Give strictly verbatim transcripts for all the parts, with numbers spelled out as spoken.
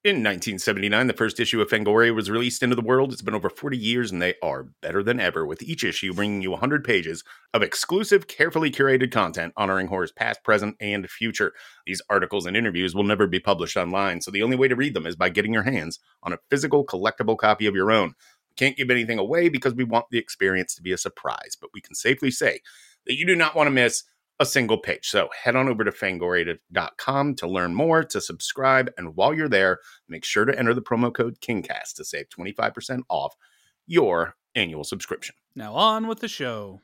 In nineteen seventy-nine, the first issue of Fangoria was released into the world. It's been over forty years, and they are better than ever, with each issue bringing you one hundred pages of exclusive, carefully curated content honoring horror's past, present, and future. These articles and interviews will never be published online, so the only way to read them is by getting your hands on a physical, collectible copy of your own. We can't give anything away because we want the experience to be a surprise, but we can safely say that you do not want to miss a single page. So head on over to fangoria dot com to learn more, to subscribe, and while you're there, make sure to enter the promo code KingCast to save twenty-five percent off your annual subscription. Now on with the show.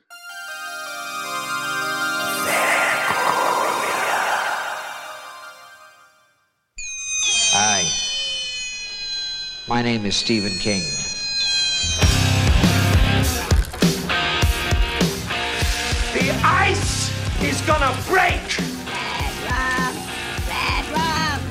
Hi, my name is Stephen King. The ice is gonna break! Bad Rob! Bad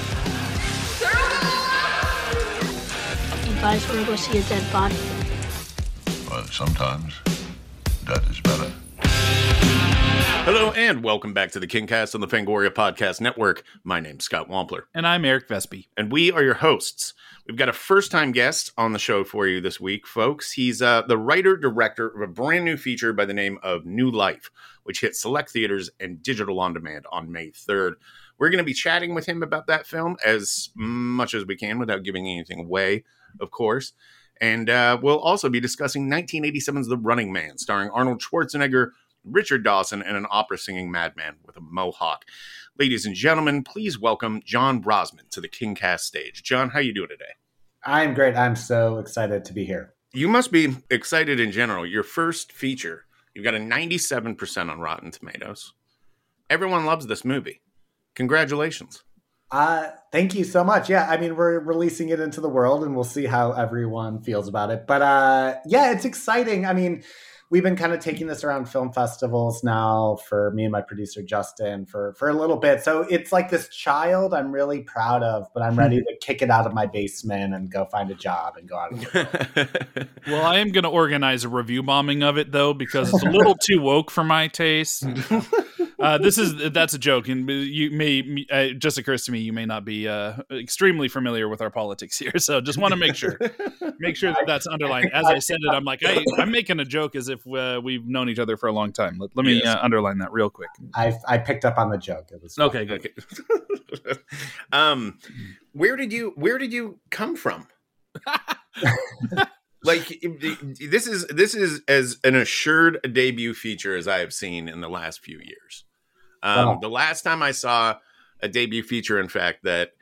Rob! You guys wanna go see a dead body? Well, sometimes dead is better. Hello and welcome back to the KingCast on the Fangoria Podcast Network. My name's Scott Wampler. And I'm Eric Vespi. And we are your hosts. We've got a first-time guest on the show for you this week, folks. He's uh, the writer-director of a brand new feature by the name of New Life, which hit select theaters and digital on demand on May third. We're going to be chatting with him about that film as much as we can without giving anything away, of course. And uh, we'll also be discussing nineteen eighty-seven's The Running Man, starring Arnold Schwarzenegger, Richard Dawson, and an opera-singing madman with a mohawk. Ladies and gentlemen, please welcome John Brosman to the KingCast stage. John, how you doing today? I'm great. I'm so excited to be here. You must be excited in general. Your first feature, you've got a ninety-seven percent on Rotten Tomatoes. Everyone loves this movie. Congratulations. Uh, thank you so much. Yeah, I mean, we're releasing it into the world, and we'll see how everyone feels about it. But uh, yeah, it's exciting. I mean, we've been kind of taking this around film festivals now for me and my producer, Justin, for, for a little bit. So it's like this child I'm really proud of, but I'm ready to kick it out of my basement and go find a job and go out. And Well, I am going to organize a review bombing of it, though, because it's a little too woke for my taste. Uh, this is that's a joke, and you may uh, it just occurs to me you may not be uh, extremely familiar with our politics here, so just want to make sure make sure that that's underlined. As I said it, I'm like I, I'm making a joke as if uh, we've known each other for a long time. Let, let me yes. uh, underline that real quick. I I picked up on the joke. It was okay. Good. Okay. um, where did you where did you come from? Like this is this is as an assured debut feature as I have seen in the last few years. Um, oh. The last time I saw a debut feature, in fact, that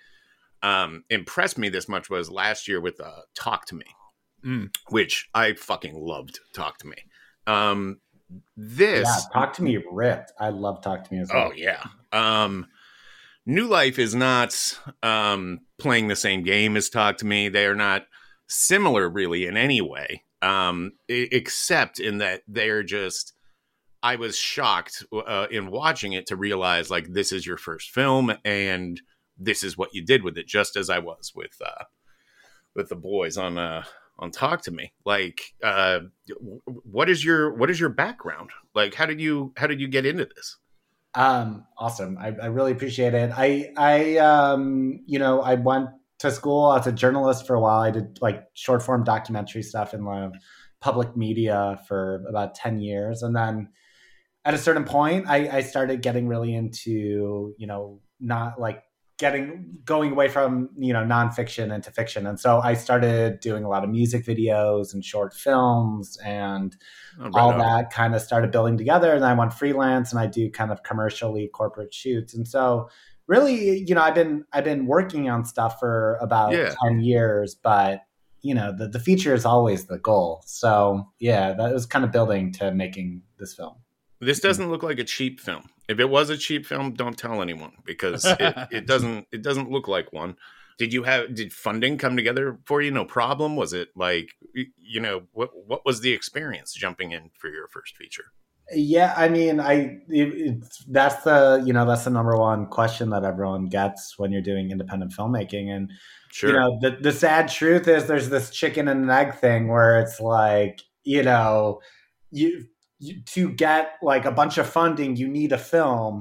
um, impressed me this much was last year with uh, Talk to Me, mm. which I fucking loved. Talk to Me. Um, this yeah, Talk to Me ripped. I love Talk to Me as well. Oh yeah. Um, New Life is not um, playing the same game as Talk to Me. They are not similar really in any way, um, except in that they're just. I was shocked uh, in watching it to realize like this is your first film and this is what you did with it, just as I was with uh, with the boys on uh, on Talk to Me. Like, uh, what is your what is your background? Like, how did you how did you get into this? Um, awesome. I, I really appreciate it. I I um, you know I went to school as a journalist for a while. I did like short form documentary stuff in the public media for about ten years, and then. At a certain point, I, I started getting really into, you know, not like getting going away from, you know, nonfiction into fiction. And so I started doing a lot of music videos and short films and oh, right all on. That kind of started building together. And then I went freelance and I do kind of commercially corporate shoots. And so really, you know, I've been I've been working on stuff for about yeah. ten years, but, you know, the, the feature is always the goal. So, yeah, that was kind of building to making this film. This doesn't look like a cheap film. If it was a cheap film, don't tell anyone because it, it doesn't it doesn't look like one. Did you have did funding come together for you? No problem. Was it like, you know, what what was the experience jumping in for your first feature? Yeah, I mean, I it, it's that's the you know that's the number one question that everyone gets when you're doing independent filmmaking, and sure. you know the the sad truth is there's this chicken and an egg thing where it's like you know you. You, to get like a bunch of funding, you need a film,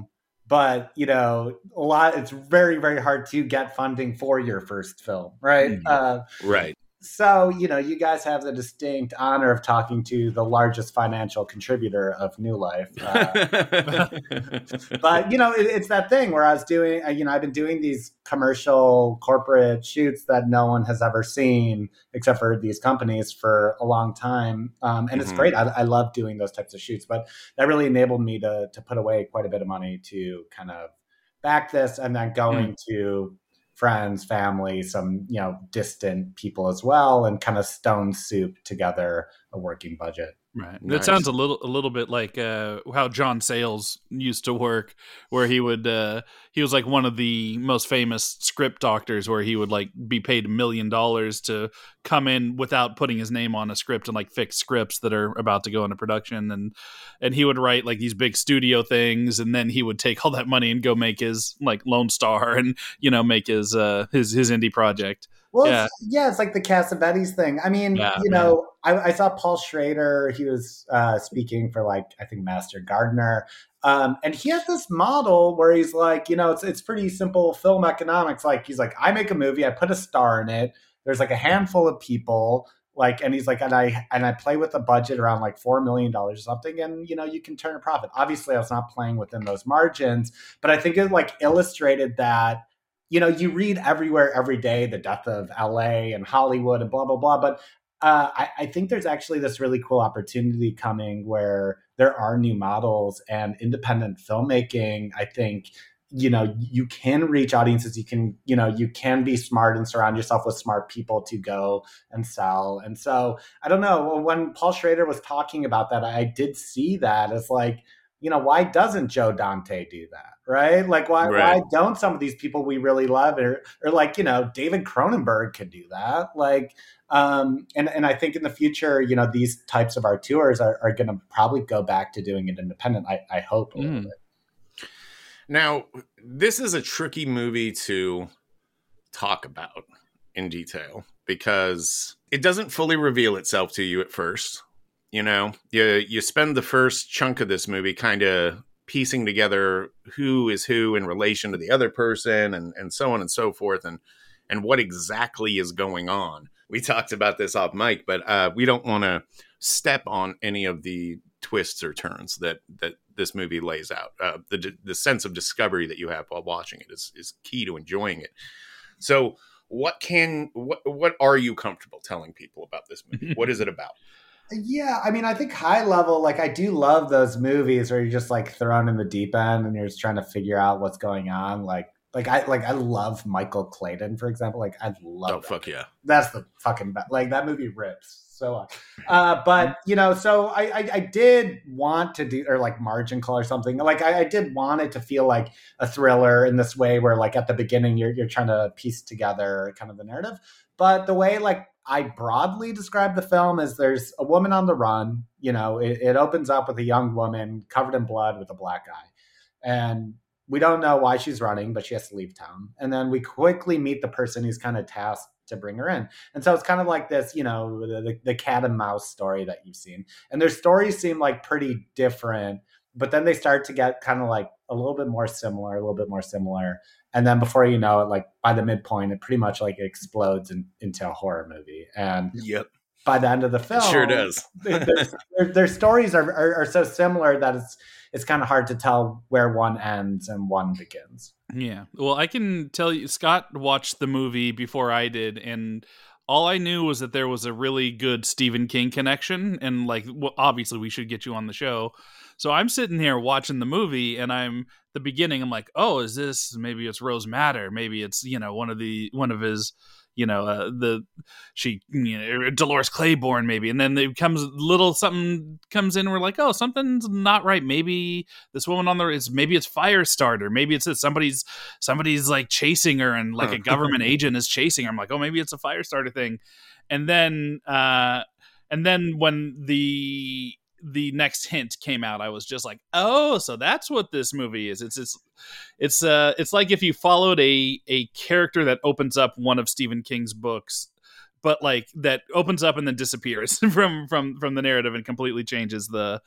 but you know, a lot. It's very, very hard to get funding for your first film, right? Mm-hmm. Uh, right. So, you know, you guys have the distinct honor of talking to the largest financial contributor of New Life. Uh, but, you know, it, it's that thing where I was doing, you know, I've been doing these commercial corporate shoots that no one has ever seen except for these companies for a long time. Um, and mm-hmm. it's great. I, I love doing those types of shoots, but that really enabled me to to put away quite a bit of money to kind of back this and then going mm. to friends, family, some, you know, distant people as well, and kind of stone soup together a working budget. Right. Nice. That sounds a little a little bit like uh, how John Sayles used to work, where he would uh, he was like one of the most famous script doctors, where he would like be paid a million dollars to come in without putting his name on a script and like fix scripts that are about to go into production, and and he would write like these big studio things, and then he would take all that money and go make his like Lone Star and, you know, make his uh, his his indie project. Well, yeah. It's, yeah, it's like the Cassavetes thing. I mean, yeah, you know, I, I saw Paul Schrader. He was uh, speaking for like, I think Master Gardener. Um, and he has this model where he's like, you know, it's it's pretty simple film economics. Like, he's like, I make a movie, I put a star in it. There's like a handful of people. Like, and he's like, and I and I play with a budget around like four million dollars or something, and you know, you can turn a profit. Obviously, I was not playing within those margins, but I think it like illustrated that. You know, you read everywhere every day the death of L A and Hollywood and blah, blah, blah. But uh, I, I think there's actually this really cool opportunity coming where there are new models and independent filmmaking. I think, you know, you can reach audiences. You can, you know, you can be smart and surround yourself with smart people to go and sell. And so I don't know, when Paul Schrader was talking about that, I did see that as like, you know, why doesn't Joe Dante do that? Right? Like, why right. why don't some of these people we really love, or, or like, you know, David Cronenberg could do that? Like, um, and, and I think in the future, you know, these types of auteurs are, are going to probably go back to doing it independent. I, I hope a little mm. bit. Now, this is a tricky movie to talk about in detail because it doesn't fully reveal itself to you at first. You know, you you spend the first chunk of this movie kind of piecing together who is who in relation to the other person, and, and so on and so forth, and and what exactly is going on. We talked about this off mic, but uh, we don't want to step on any of the twists or turns that that this movie lays out. Uh, the the sense of discovery that you have while watching it is is key to enjoying it. So, what can what what are you comfortable telling people about this movie? What is it about? Yeah, I mean, I think high level, like I do love those movies where you're just like thrown in the deep end and you're just trying to figure out what's going on. Like, like I like I love Michael Clayton, for example. Like I love. Oh that. fuck yeah! That's the fucking best. Like that movie rips so much. Uh, but you know, so I, I I did want to do or like Margin Call or something. Like I, I did want it to feel like a thriller in this way, where like at the beginning you're you're trying to piece together kind of the narrative. But the way like I broadly describe the film is there's a woman on the run. You know, it, it opens up with a young woman covered in blood with a black eye. And we don't know why she's running, but she has to leave town. And then we quickly meet the person who's kind of tasked to bring her in. And so it's kind of like this, you know, the, the cat and mouse story that you've seen. And their stories seem like pretty different, but then they start to get kind of like a little bit more similar, a little bit more similar. And then before you know it, like by the midpoint, it pretty much like explodes in, into a horror movie. And yep. by the end of the film, it sure does. their, their, their stories are, are, are so similar that it's it's kind of hard to tell where one ends and one begins. Yeah. Well, I can tell you, Scott watched the movie before I did, and all I knew was that there was a really good Stephen King connection, and like, well, obviously we should get you on the show. So I'm sitting here watching the movie, and I'm the beginning. I'm like, oh, is this maybe it's Rose Madder? Maybe it's, you know, one of the one of his, you know, uh, the she, you know, Dolores Claiborne maybe. And then there comes little something comes in. And we're like, oh, something's not right. Maybe this woman on the is maybe it's Firestarter. Maybe it's that somebody's somebody's like chasing her, and like a government agent is chasing her. I'm like, oh, maybe it's a Firestarter thing. And then uh, and then when the the next hint came out, I was just like, oh, so that's what this movie is. It's it's it's uh it's like if you followed a a character that opens up one of Stephen King's books, but like that opens up and then disappears from from from the narrative and completely changes the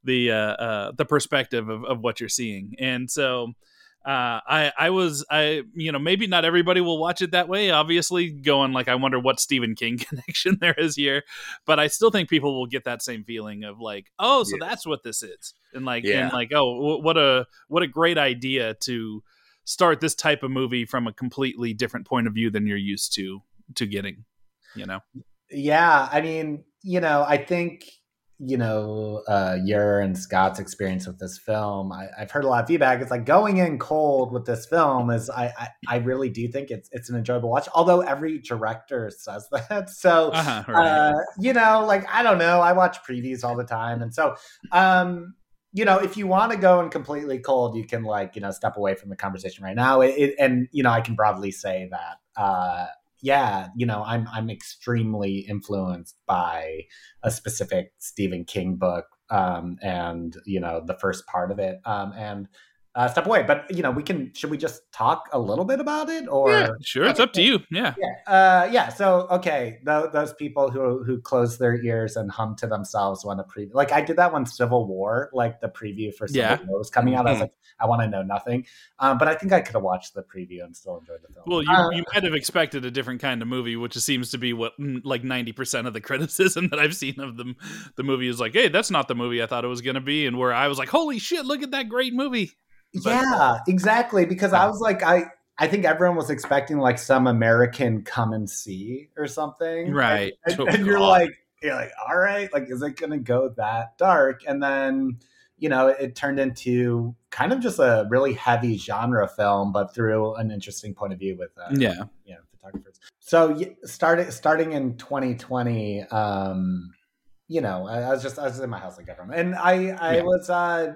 the uh, uh, the perspective of, of what you're seeing. And so uh, I I was I you know maybe not everybody will watch it that way. Obviously, going like I wonder what Stephen King connection there is here, but I still think people will get that same feeling of like, oh, so Yeah. that's what this is, and like Yeah. and like oh, w- what a what a great idea to start this type of movie from a completely different point of view than you're used to to getting, you know. Yeah, I mean, you know, I think, you know, uh, your and Scott's experience with this film, I, I've heard a lot of feedback. It's like going in cold with this film is, I, I, I really do think it's it's an enjoyable watch. Although every director says that, so Uh-huh, right. uh, you know, like I don't know, I watch previews all the time, and so um, you know, if you want to go in completely cold, you can like you know step away from the conversation right now. It, it, and you know, I can broadly say that. Uh, Yeah, you know, I'm I'm extremely influenced by a specific Stephen King book, um, and you know the first part of it, um, and uh, step away. But you know, we can. Should we just talk a little bit about it, or Yeah, sure, it's up to you. Yeah, yeah, uh, yeah. So okay, th- those people who who close their ears and hum to themselves when a preview, like I did that when Civil War, like the preview for Civil Yeah. War was coming out. I was Mhm. like, I want to know nothing, um, but I think I could have watched the preview and still enjoyed the film. well, you Uh, you might have expected a different kind of movie, which seems to be what mm, like ninety percent of the criticism that I've seen of the the movie is like, hey, that's not the movie I thought it was going to be, and where I was like, holy shit, look at that great movie. But- Yeah, exactly. Because I was like, I I think everyone was expecting like some American Come and See or something, Right. And, Oh, and you're God. like, you're like, all right, like, is it going to go that dark? And then, you know, it, it turned into kind of just a really heavy genre film, but through an interesting point of view with, uh, Yeah. you know, photographers. So y- starting starting in twenty twenty, um, you know, I, I was just I was in my house like everyone, and I I Yeah. was uh,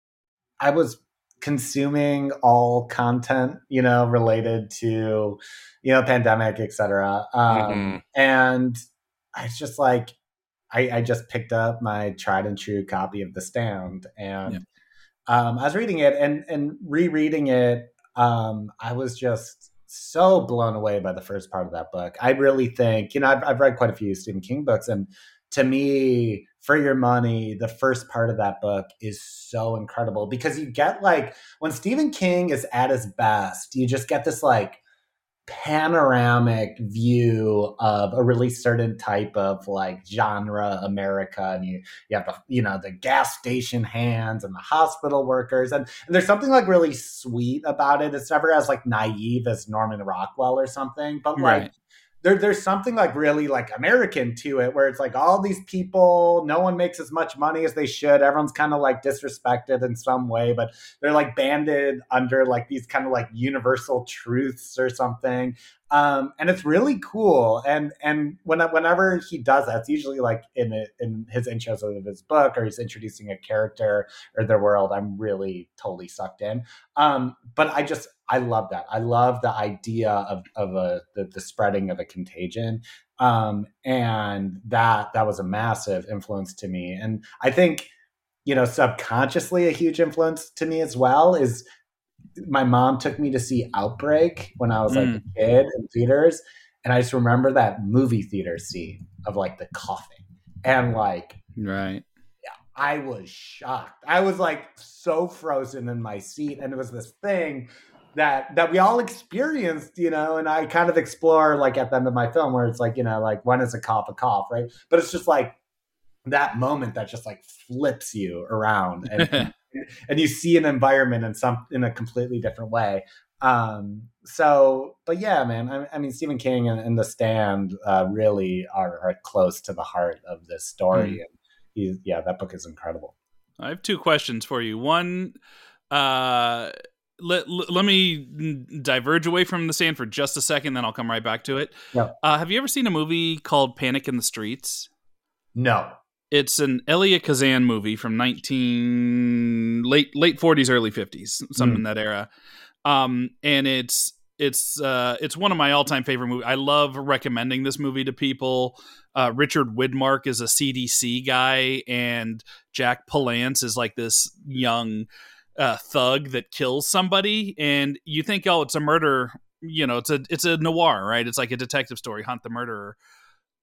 I was consuming all content, you know, related to, you know, pandemic, et cetera. Um, Mhm. And I was just like, I, I just picked up my tried and true copy of The Stand, and Yeah. um, I was reading it and and rereading it. Um, I was just so blown away by the first part of that book. I really think, you know, I've, I've read quite a few Stephen King books, and to me, For Your Money, the first part of that book is so incredible because you get like when Stephen King is at his best, you just get this like panoramic view of a really certain type of like genre America, and you you have the you know the gas station hands and the hospital workers, and, and there's something like really sweet about it. It's never as like naive as Norman Rockwell or something, but like Right. there, there's something like really like American to it, where it's like all these people, no one makes as much money as they should. Everyone's kind of like disrespected in some way, but they're like banded under like these kind of like universal truths or something. Um, and it's really cool. And and when, whenever he does that, it's usually like in a, in his intros of his book, or he's introducing a character or their world. I'm really totally sucked in. Um, but I just I love that. I love the idea of of a the, the spreading of a contagion, um, and that that was a massive influence to me. And I think, you know, subconsciously a huge influence to me as well is my mom took me to see Outbreak when I was like Mm. a kid in theaters, and I just remember that movie theater scene of like the coughing and like Right. I was shocked. I was like so frozen in my seat, and it was this thing that that we all experienced, you know. And I kind of explore like at the end of my film where it's like, you know, like when is a cough a cough, right? But it's just like that moment that just like flips you around, and and you see an environment in some in a completely different way. Um, so, but yeah, man, I, I mean, Stephen King and, and The Stand uh, really are, are close to the heart of this story. Mm. And he, yeah, that book is incredible. I have two questions for you. One, uh, let, let me diverge away from The Stand for just a second, then I'll come right back to it. Yeah. Uh, have you ever seen a movie called Panic in the Streets? No. It's an Elia Kazan movie from nineteen late late forties, early fifties, something Mm. in that era. Um, and it's it's uh, it's one of my all time favorite movies. I love recommending this movie to people. Uh, Richard Widmark is a C D C guy, and Jack Palance is like this young uh, thug that kills somebody. And you think, oh, it's a murder. You know, it's a it's a noir, right? It's like a detective story, Hunt the Murderer.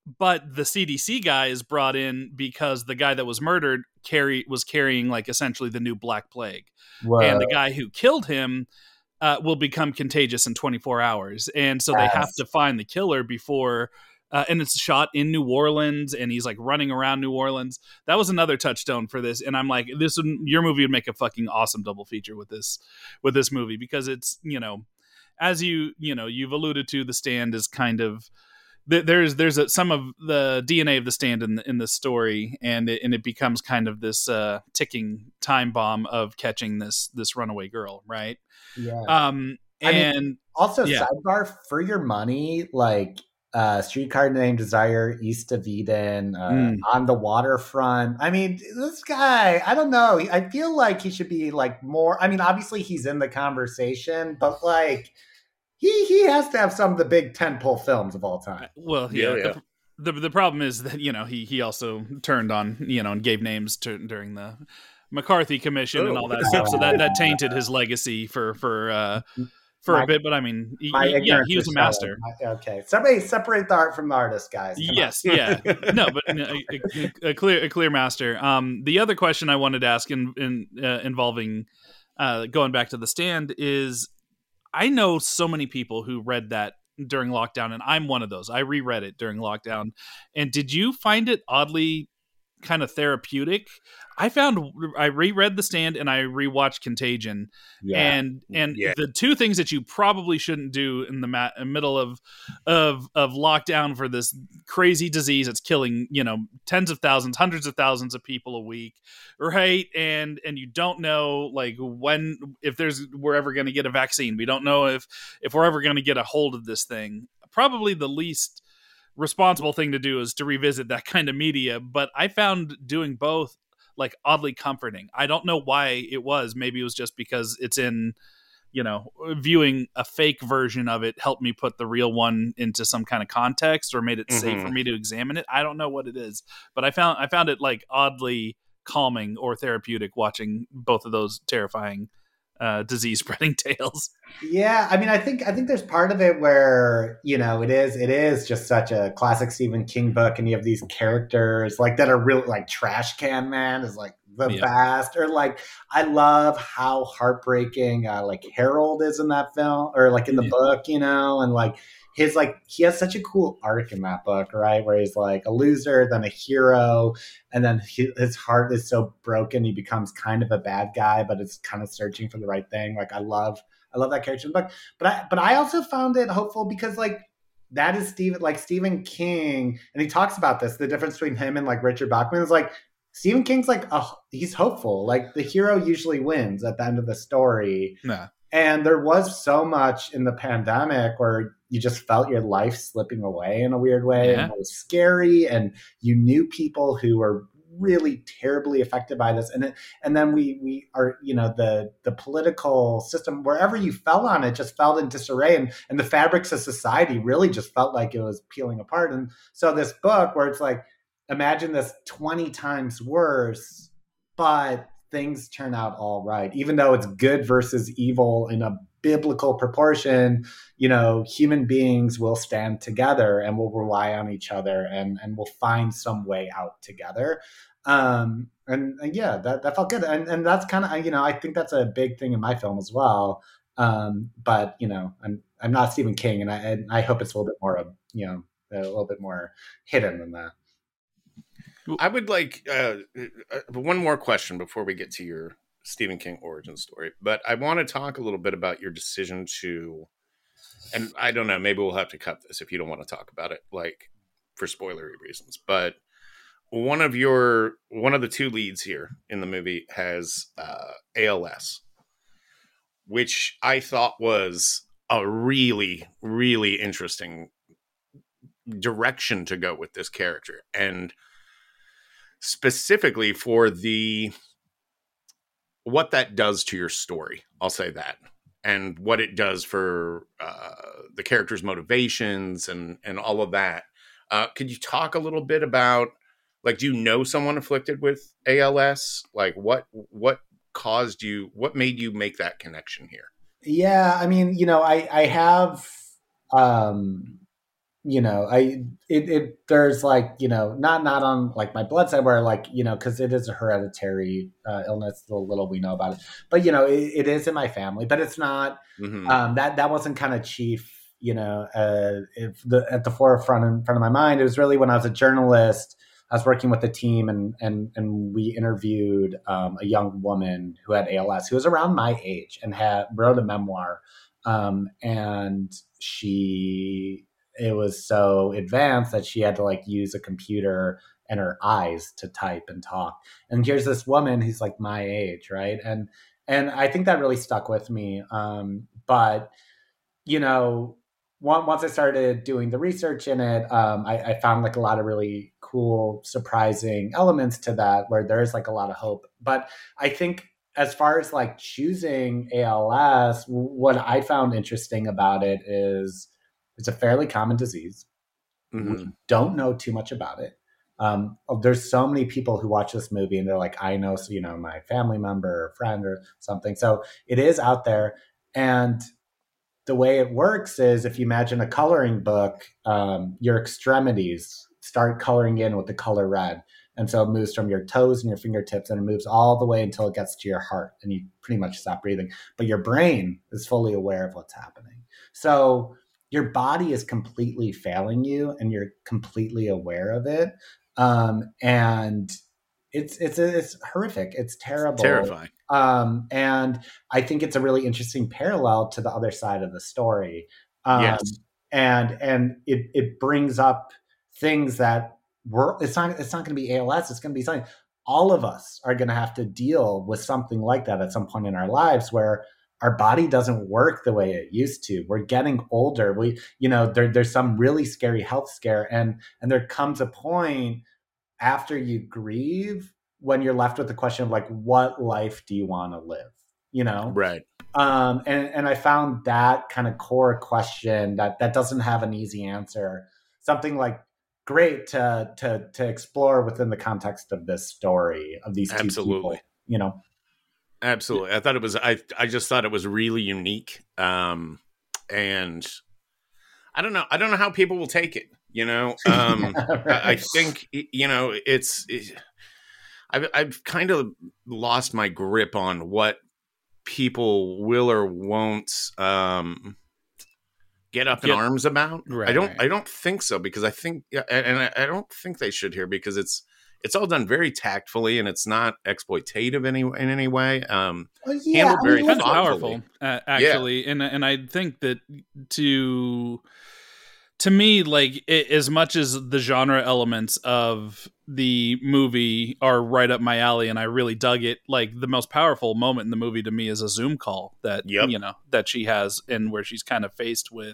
but the C D C guy is brought in because the guy that was murdered carry was carrying like essentially the new Black Plague. Whoa. And the guy who killed him uh, will become contagious in twenty-four hours. And so yes. they have to find the killer before, uh, and it's shot in New Orleans, and he's like running around New Orleans. That was another touchstone for this. And I'm like, this would, your movie would make a fucking awesome double feature with this, with this movie, because it's, you know, as you, you know, you've alluded to, The Stand is kind of, there's there's a, some of the D N A of The Stand in the, in the story, and it, and it becomes kind of this uh, ticking time bomb of catching this this runaway girl, right? Yeah. Um, and I mean, also, yeah. sidebar, For Your Money, like uh, Streetcar Named Desire, East of Eden, uh, mm. On the Waterfront. I mean, this guy, I don't know. I feel like he should be like more. I mean, obviously he's in the conversation, but like. He he has to have some of the big tentpole films of all time. Well, yeah. yeah, yeah. The, the the problem is that, you know, he he also turned on, you know, and gave names to, during the McCarthy Commission oh. and all that stuff. So that, that tainted his legacy for for uh, for my, a bit. But I mean, he, yeah, he was a master. My, okay, somebody separate the art from the artist, guys. Come yes, yeah, no, but a, a, a clear a clear master. Um, the other question I wanted to ask in in uh, involving uh, going back to The Stand is, I know so many people who read that during lockdown, and I'm one of those. I reread it during lockdown. And did you find it oddly kind of therapeutic? I found I reread The Stand and I rewatched Contagion, yeah. and and yeah. the two things that you probably shouldn't do in the ma- middle of of of lockdown for this crazy disease that's killing, you know, tens of thousands, hundreds of thousands of people a week, right? And and you don't know like when, if there's we're ever going to get a vaccine. We don't know if if we're ever going to get a hold of this thing. Probably the least responsible thing to do is to revisit that kind of media, but I found doing both like oddly comforting. I don't know why it was. Maybe it was just because it's in, you know, viewing a fake version of it helped me put the real one into some kind of context, or made it mm-hmm. safe for me to examine it. I don't know what it is, but I found I found it like oddly calming or therapeutic watching both of those terrifying uh, disease spreading tales. Yeah, I mean, I think I think there's part of it where, you know, it is it is just such a classic Stephen King book, and you have these characters like that are real, like Trash Can Man is like the yeah. best, or like I love how heartbreaking uh, like Harold is in that film, or like in the yeah. book, you know, and like his like he has such a cool arc in that book, right, where he's like a loser, then a hero, and then he, his heart is so broken he becomes kind of a bad guy, but it's kind of searching for the right thing. Like I love I love that character in the book, but I but I also found it hopeful because like that is Stephen like Stephen King, and he talks about this, the difference between him and like Richard Bachman is like Stephen King's like a, he's hopeful, like the hero usually wins at the end of the story. Nah. And there was so much in the pandemic where you just felt your life slipping away in a weird way. Yeah. And it was scary. And you knew people who were really terribly affected by this. And it, and then we we are, you know, the the political system, wherever you fell on it, just felt in disarray. And, and the fabrics of society really just felt like it was peeling apart. And so this book where it's like, imagine this twenty times worse, but things turn out all right. Even though it's good versus evil in a biblical proportion, you know, human beings will stand together and will rely on each other, and, and will find some way out together. Um, and, and yeah, that, that felt good. And, and that's kind of, you know, I think that's a big thing in my film as well. Um, but, you know, I'm, I'm not Stephen King, and I, and I hope it's a little bit more, you know, a little bit more hidden than that. I would like uh, one more question before we get to your Stephen King origin story, but I want to talk a little bit about your decision to, and I don't know, maybe we'll have to cut this if you don't want to talk about it, like for spoilery reasons, but one of your, one of the two leads here in the movie has uh, A L S, which I thought was a really, really interesting direction to go with this character. And specifically for the what that does to your story, I'll say that, and what it does for uh, the character's motivations and and all of that. Uh, could you talk a little bit about, like, do you know someone afflicted with A L S? Like, what what caused you? What made you make that connection here? Yeah, I mean, you know, I I have. Um, you know, I it, it there's like, you know, not not on like my blood side where like, you know, because it is a hereditary uh, illness, the little we know about it, but you know, it, it is in my family, but it's not Mm-hmm. um, that that wasn't kind of chief, you know, uh, if the at the forefront in front of my mind. It was really when I was a journalist. I was working with a team, and and and we interviewed um, a young woman who had A L S, who was around my age and had wrote a memoir, um, and she. It was so advanced that she had to like use a computer and her eyes to type and talk. And here's this woman who's like my age, right? And and I think that really stuck with me. Um, but you know, once I started doing the research in it, um, I, I found like a lot of really cool, surprising elements to that, where there is like a lot of hope. But I think as far as like choosing A L S, what I found interesting about it is it's a fairly common disease. Mm-hmm. We don't know too much about it. Um, there's so many people who watch this movie and they're like, I know, so, you know, my family member or friend or something. So it is out there. And the way it works is if you imagine a coloring book, um, your extremities start coloring in with the color red. And so it moves from your toes and your fingertips, and it moves all the way until it gets to your heart, and you pretty much stop breathing. But your brain is fully aware of what's happening. So your body is completely failing you, and you're completely aware of it. Um, and it's it's it's horrific. It's terrible. Terrifying. Um, and I think it's a really interesting parallel to the other side of the story. Um, Yes. And and it it brings up things that we're it's not it's not going to be A L S. It's going to be something. All of us are going to have to deal with something like that at some point in our lives, where our body doesn't work the way it used to. We're getting older. We, you know, there, there's some really scary health scare, and and there comes a point after you grieve when you're left with the question of like, what life do you want to live? You know, Right. Um, and and I found that kind of core question that that doesn't have an easy answer. Something like great to to to explore within the context of this story of these two Absolutely. people. You know. Absolutely. I thought it was, I, I just thought it was really unique. Um, and I don't know. I don't know how people will take it, you know? Um, Right. I, I think, you know, it's, it, I've, I've kind of lost my grip on what people will or won't, um, get up in Get- arms about. Right, I don't, right. I don't think so, because I think, yeah, and and I, I don't think they should here, because it's, it's all done very tactfully, and it's not exploitative any in any way. Um, Well, yeah, handled I very mean, Kind look, of thoughtfully. powerful, uh, actually, and and I think that to to me, like it, as much as the genre elements of the movie are right up my alley, and I really dug it. Like the most powerful moment in the movie to me is a Zoom call that Yep. you know that she has, and where she's kind of faced with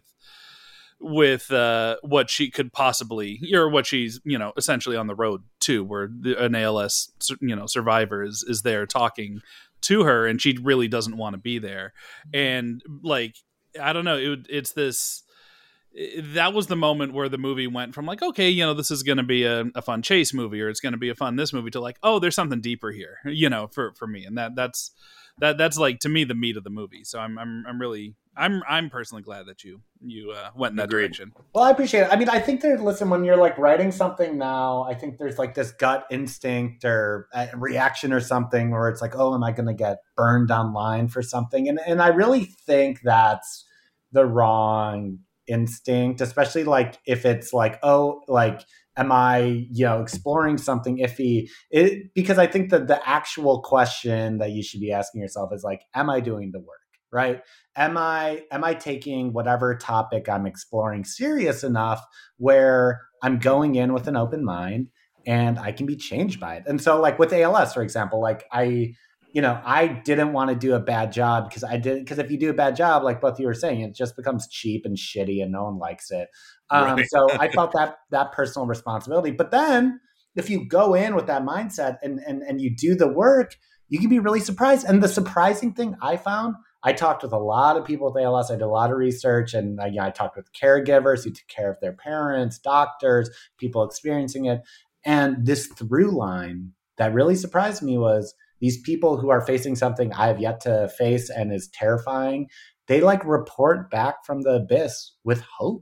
with uh, what she could possibly, or what she's, you know, essentially on the road to, where the, an A L S, you know, survivor is, is there talking to her, and she really doesn't want to be there. And like, I don't know, it, it's this, that was the moment where the movie went from like, okay, you know, this is going to be a, a fun chase movie, or it's going to be a fun this movie, to like, oh, there's something deeper here, you know, for, for me. And that, that's, that, that's like, to me, the meat of the movie. So I'm, I'm, I'm really, I'm, I'm personally glad that you, you uh, went in that Agreed. direction. Well, I appreciate it. I mean, I think there's, listen, when you're like writing something now, I think there's like this gut instinct or a reaction or something where it's like, oh, am I going to get burned online for something? And and I really think that's the wrong instinct, especially like if it's like, oh, like, am I, you know, exploring something iffy? It, because I think that the actual question that you should be asking yourself is like, am I doing the work? Right? Am I am I taking whatever topic I'm exploring serious enough where I'm going in with an open mind and I can be changed by it? And so like with A L S, for example, like I, you know, I didn't want to do a bad job because I didn't, because if you do a bad job, like both of you were saying, it just becomes cheap and shitty and no one likes it. Um, Right. So I felt that that personal responsibility. But then if you go in with that mindset and and and you do the work, you can be really surprised. And the surprising thing I found, I talked with a lot of people with A L S. I did a lot of research, and I, you know, I talked with caregivers who took care of their parents, doctors, people experiencing it. And this through line that really surprised me was these people who are facing something I have yet to face and is terrifying, they like report back from the abyss with hope.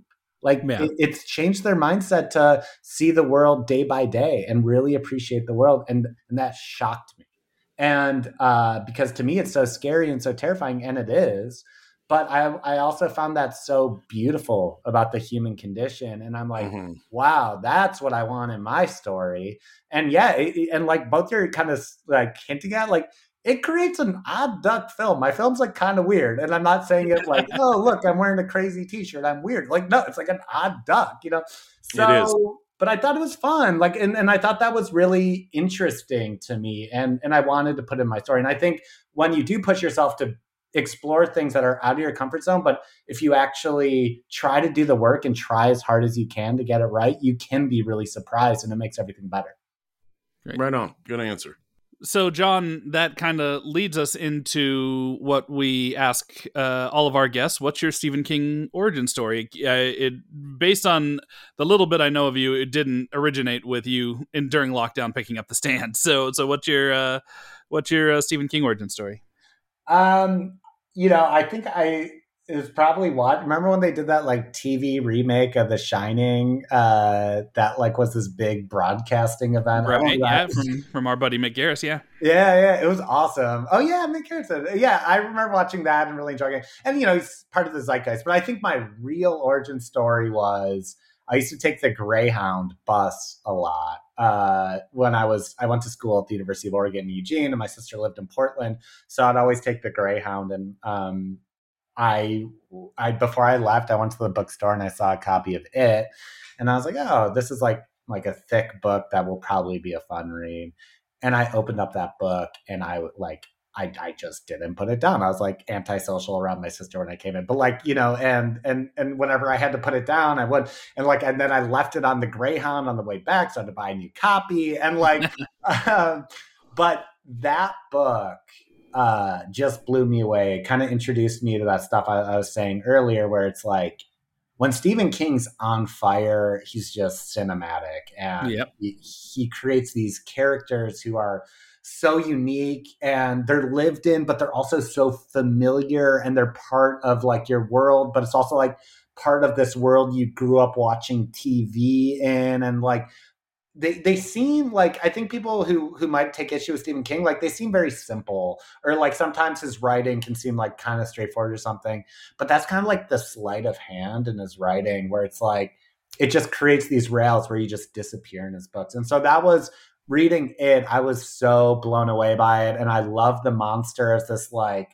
Like Yeah. it, it's changed their mindset to see the world day by day and really appreciate the world. And, and that shocked me. And uh, because to me, it's so scary and so terrifying, and it is. But I, I also found that so beautiful about the human condition. And I'm like, Mm-hmm. wow, that's what I want in my story. And yeah, it, and like both you're kind of like hinting at, like, it creates an odd duck film. My film's like kind of weird. And I'm not saying it like, oh, look, I'm wearing a crazy t-shirt, I'm weird. Like, no, it's like an odd duck, you know? So, It is. but I thought it was fun. Like, and, and I thought that was really interesting to me. And, and I wanted to put in my story. And I think when you do push yourself to explore things that are out of your comfort zone, but if you actually try to do the work and try as hard as you can to get it right, you can be really surprised, and it makes everything better. Great. Right on. Good answer. So, John, that kind of leads us into what we ask uh, all of our guests. What's your Stephen King origin story? Uh, it based on the little bit I know of you, it didn't originate with you in during lockdown picking up the stand. So, so what's your uh, what's your uh, Stephen King origin story? Um, you know, I think I it was probably what remember when they did that like T V remake of The Shining, uh, that like was this big broadcasting event. Right, yeah, from from our buddy Mick Garris, yeah. Yeah, yeah, it was awesome. Oh yeah, Mick Garris. Yeah, I remember watching that and really enjoying it. And you know, he's part of the zeitgeist. But I think my real origin story was I used to take the Greyhound bus a lot. Uh, when I was, I went to school at the University of Oregon in Eugene, and my sister lived in Portland. So I'd always take the Greyhound. And um, I, I before I left, I went to the bookstore and I saw a copy of it, and I was like, oh, this is like like a thick book that will probably be a fun read. And I opened up that book, and I like. I, I just didn't put it down. I was like antisocial around my sister when I came in, but like, you know, and, and, and whenever I had to put it down, I would, and like, and then I left it on the Greyhound on the way back. So I had to buy a new copy and like, um, but that book uh, just blew me away. It kind of introduced me to that stuff I, I was saying earlier, where it's like, when Stephen King's on fire, he's just cinematic, and Yep. he, he creates these characters who are so unique, and they're lived in, but they're also so familiar, and they're part of like your world, but it's also like part of this world you grew up watching T V in. And like they they seem like, I think people who who might take issue with Stephen King, like they seem very simple, or like sometimes his writing can seem like kind of straightforward or something, but that's kind of like the sleight of hand in his writing, where it's like it just creates these rails where you just disappear in his books. And so that was reading it, I was so blown away by it. And I love the monster as this like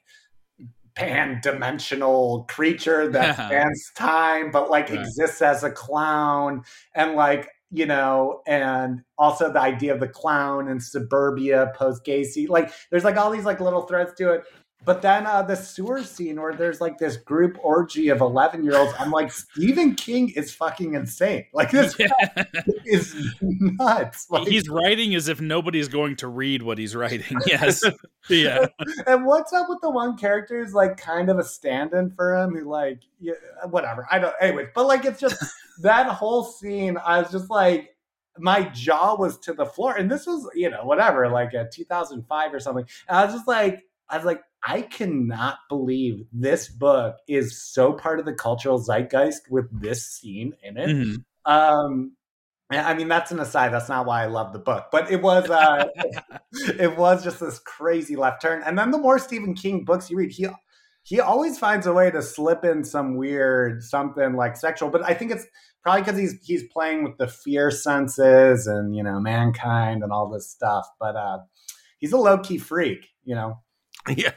pan-dimensional creature that spans time, but like Right. exists as a clown. And like, you know, and also the idea of the clown in suburbia post-Gacy. Like there's like all these like little threads to it. But then uh, the sewer scene where there's like this group orgy of eleven year olds. I'm like, Stephen King is fucking insane. Like this Yeah. guy is nuts. Like, He's writing as if nobody's going to read what he's writing. Yes. Yeah. and what's up with the one character who's like kind of a stand-in for him, who like, yeah, whatever. I don't, anyways, but like, it's just that whole scene. I was just like, my jaw was to the floor. And this was, you know, whatever, like a two thousand five or something. And I was just like, I was like, I cannot believe this book is so part of the cultural zeitgeist with this scene in it. Mhm. Um, I mean, that's an aside. That's not why I love the book, but it was, uh, it was just this crazy left turn. And then the more Stephen King books you read, he, he always finds a way to slip in some weird, something like sexual, but I think it's probably because he's, he's playing with the fear senses and, you know, mankind and all this stuff, but, uh, he's a low key freak, you know? Yeah.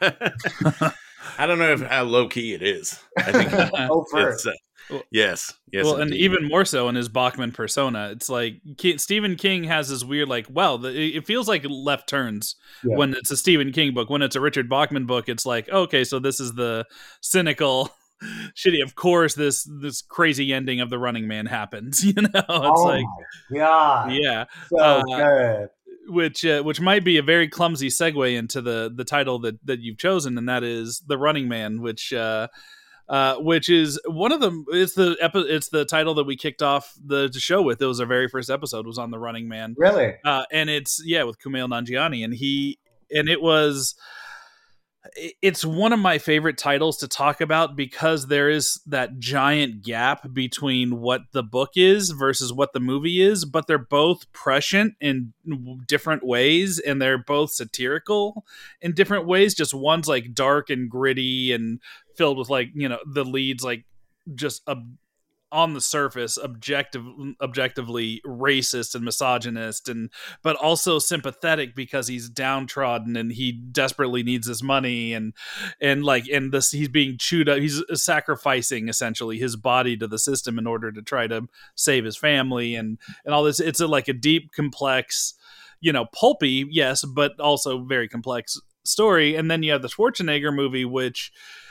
I don't know if how low key it is. I think Over. it's, uh, yes, yes. Well, and indeed. even more so in his Bachman persona. It's like Ki- Stephen King has this weird, like, well, the, it feels like left turns Yeah. when it's a Stephen King book. When it's a Richard Bachman book, it's like, okay, so this is the cynical, shitty. Of course, this this crazy ending of The Running Man happens. You know, it's Oh like, my God. yeah. So Uh, good. which uh, which might be a very clumsy segue into the the title that that you've chosen, and that is The Running Man, which uh, uh, which is one of the it's the epi- it's the title that we kicked off the, the show with. It was our very first episode was on The Running Man, Really? uh, and it's yeah with Kumail Nanjiani, and he and it was. it's one of my favorite titles to talk about because there is that giant gap between what the book is versus what the movie is, but they're both prescient in different ways, and they're both satirical in different ways. Just one's like dark and gritty and filled with like, you know, the lead's like just a on the surface objective objectively racist and misogynist, and but also sympathetic because he's downtrodden and he desperately needs his money, and and like and this he's being chewed up, he's sacrificing essentially his body to the system in order to try to save his family, and and all this. It's a, like a deep, complex, you know, pulpy, yes, but also very complex story. And then you have the Schwarzenegger movie, which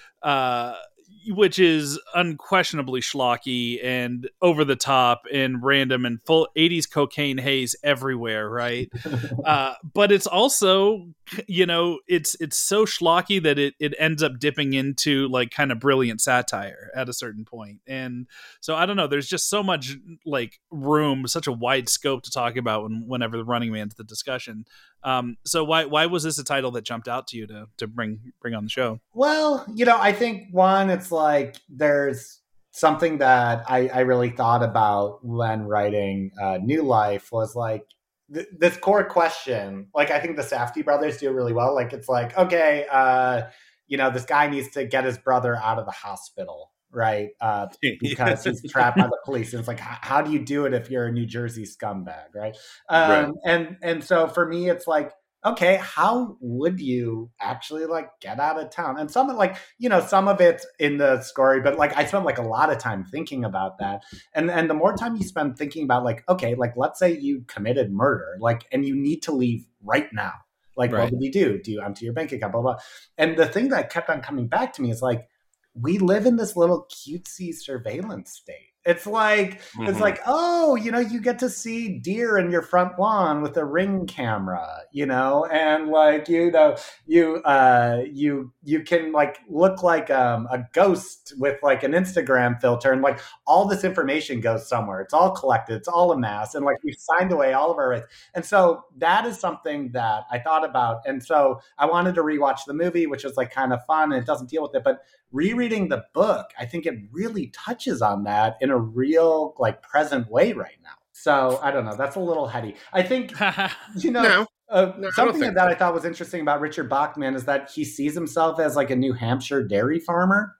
uh which is unquestionably schlocky and over the top and random and full eighties cocaine haze everywhere, right? uh, but it's also, you know, it's it's so schlocky that it, it ends up dipping into like kind of brilliant satire at a certain point. And so I don't know, there's just so much like room, such a wide scope to talk about when, whenever the Running Man's the discussion. Um, so why why was this a title that jumped out to you to to bring bring on the show? Well, you know, I think one, it's like there's something that I, I really thought about when writing uh, New Life was like th- this core question. Like I think the Safdie brothers do it really well. Like it's like, okay, uh, you know, this guy needs to get his brother out of the hospital, right? Uh, because he's trapped by the police. And it's like, how, how do you do it if you're a New Jersey scumbag, right? Um, right. And and so for me, it's like, okay, how would you actually like get out of town? And some of like, you know, some of it's in the story, but like I spent like a lot of time thinking about that. And and the more time you spend thinking about like, okay, like let's say you committed murder, like, and you need to leave right now. Like, right. What would you do? Do you empty your bank account, blah, blah. And the thing that kept on coming back to me is like, we live in this little cutesy surveillance state. It's like, mm-hmm. It's like, oh, you know, you get to see deer in your front lawn with a Ring camera, you know, and like, you know, you, uh, you, you can like look like um, a ghost with like an Instagram filter, and like all this information goes somewhere. It's all collected. It's all amassed. And like we've signed away all of our rights. And so that is something that I thought about. And so I wanted to rewatch the movie, which is like kind of fun and it doesn't deal with it, but rereading the book, I think it really touches on that in a real, like, present way right now. So I don't know. That's a little heady. I think, you know, no, uh, no, something I that so. I thought was interesting about Richard Bachman is that he sees himself as like a New Hampshire dairy farmer.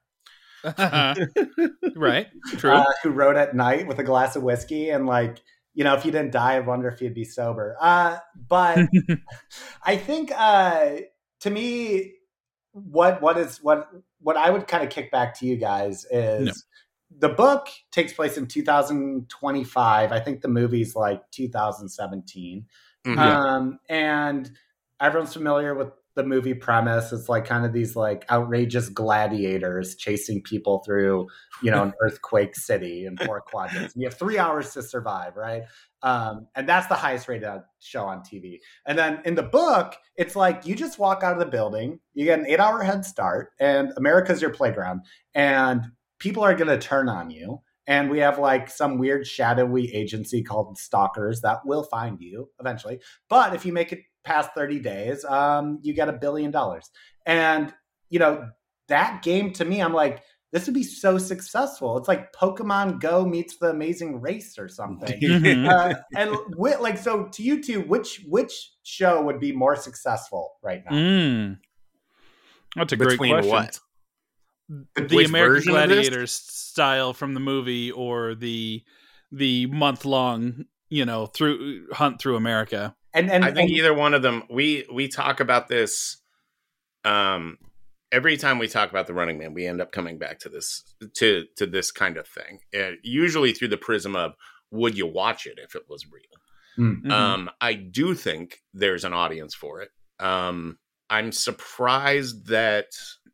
Right. True. Uh, who wrote at night with a glass of whiskey and like, you know, if you didn't die, I wonder if you'd be sober. Uh, but I think uh, to me, what what is what what I would kind of kick back to you guys is no. The book takes place in two thousand twenty-five. I think the movie's like two thousand seventeen. Mm-hmm. Um, and everyone's familiar with the movie premise. It's like kind of these like outrageous gladiators chasing people through, you know, an earthquake city in four quadrants. And you have three hours to survive, right? Um, and that's the highest rated show on T V. And then in the book, it's like you just walk out of the building, you get an eight hour head start, and America's your playground. And people are going to turn on you. And we have like some weird shadowy agency called Stalkers that will find you eventually. But if you make it past thirty days, um, you get a billion dollars. And, you know, that game to me, I'm like, this would be so successful. It's like Pokemon Go meets The Amazing Race or something. uh, and wh- like, so to you two, which which show would be more successful right now? Mm. That's a Between great question. What? The Which American Gladiators style from the movie, or the the month long, you know, through hunt through America. And and I think and, either one of them. We we talk about this. Um, every time we talk about the Running Man, we end up coming back to this to to this kind of thing. Uh, usually through the prism of, would you watch it if it was real? Mm-hmm. Um, I do think there's an audience for it. Um, I'm surprised that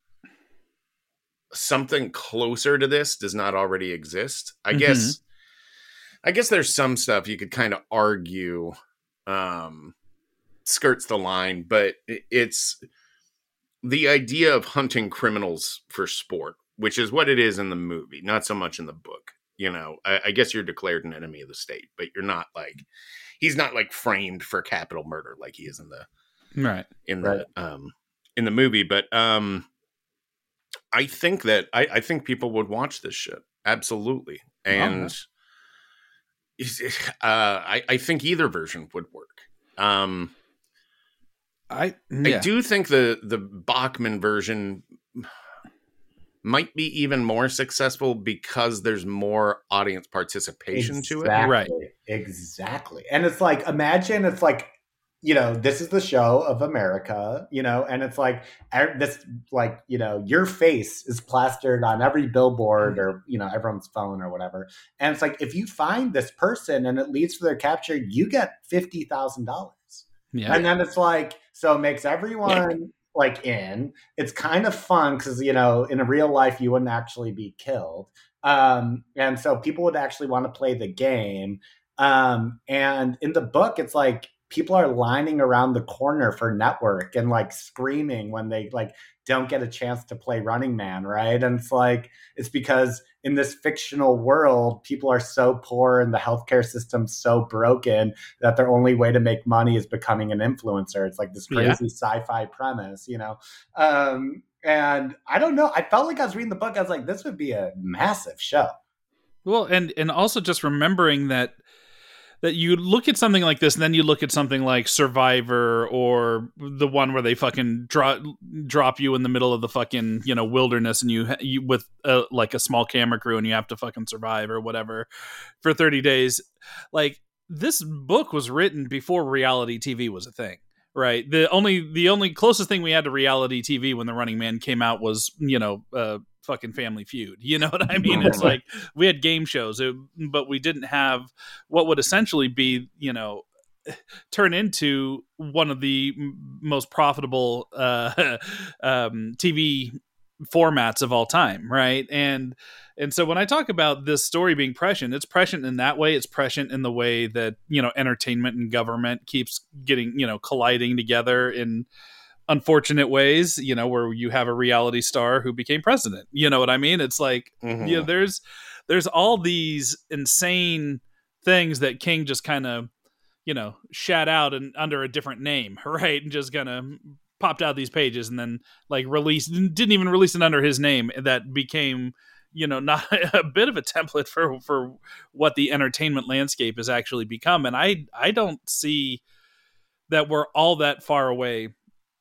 something closer to this does not already exist. I mm-hmm. guess, I guess there's some stuff you could kind of argue um, skirts the line, but it's the idea of hunting criminals for sport, which is what it is in the movie, not so much in the book. You know, I, I guess you're declared an enemy of the state, but you're not like, he's not like framed for capital murder like he is in the, right. in the, right. um, in the movie, but um, I think that I, I think people would watch this shit absolutely, and oh, uh, I I think either version would work. Um, I yeah. I do think the the Bachman version might be even more successful because there's more audience participation exactly, to it. Right. Exactly. And it's like, imagine it's like, you know, this is the show of America, you know, and it's like this, like, you know, your face is plastered on every billboard or, you know, everyone's phone or whatever. And it's like, if you find this person and it leads to their capture, you get fifty thousand dollars. Yeah. And then it's like, so it makes everyone yeah. like in. It's kind of fun because, you know, in a real life, you wouldn't actually be killed. Um, and so people would actually want to play the game. Um, and in the book, it's like, people are lining around the corner for Network and like screaming when they like don't get a chance to play Running Man, right? And it's like, it's because in this fictional world, people are so poor and the healthcare system's so broken that their only way to make money is becoming an influencer. It's like this crazy yeah. sci-fi premise, you know? Um, and I don't know. I felt like I was reading the book. I was like, this would be a massive show. Well, and and also just remembering that that you look at something like this and then you look at something like Survivor or the one where they fucking drop drop you in the middle of the fucking, you know, wilderness and you, you with a, like a small camera crew and you have to fucking survive or whatever for thirty days. Like, this book was written before reality T V was a thing, right? The only, the only closest thing we had to reality T V when The Running Man came out was, you know, uh, fucking Family Feud. You know what I mean? It's like we had game shows, but we didn't have what would essentially be, you know, turn into one of the most profitable uh, um, T V formats of all time, right? And and so when I talk about this story being prescient, it's prescient in that way. It's prescient in the way that, you know, entertainment and government keeps getting, you know, colliding together in unfortunate ways, you know, where you have a reality star who became president. You know what I mean? It's like, mm-hmm. you know, there's there's all these insane things that King just kind of, you know, shat out and under a different name, right? And just kind of popped out these pages and then like released, didn't even release it under his name. That became, you know, not a bit of a template for for what the entertainment landscape has actually become. And I I don't see that we're all that far away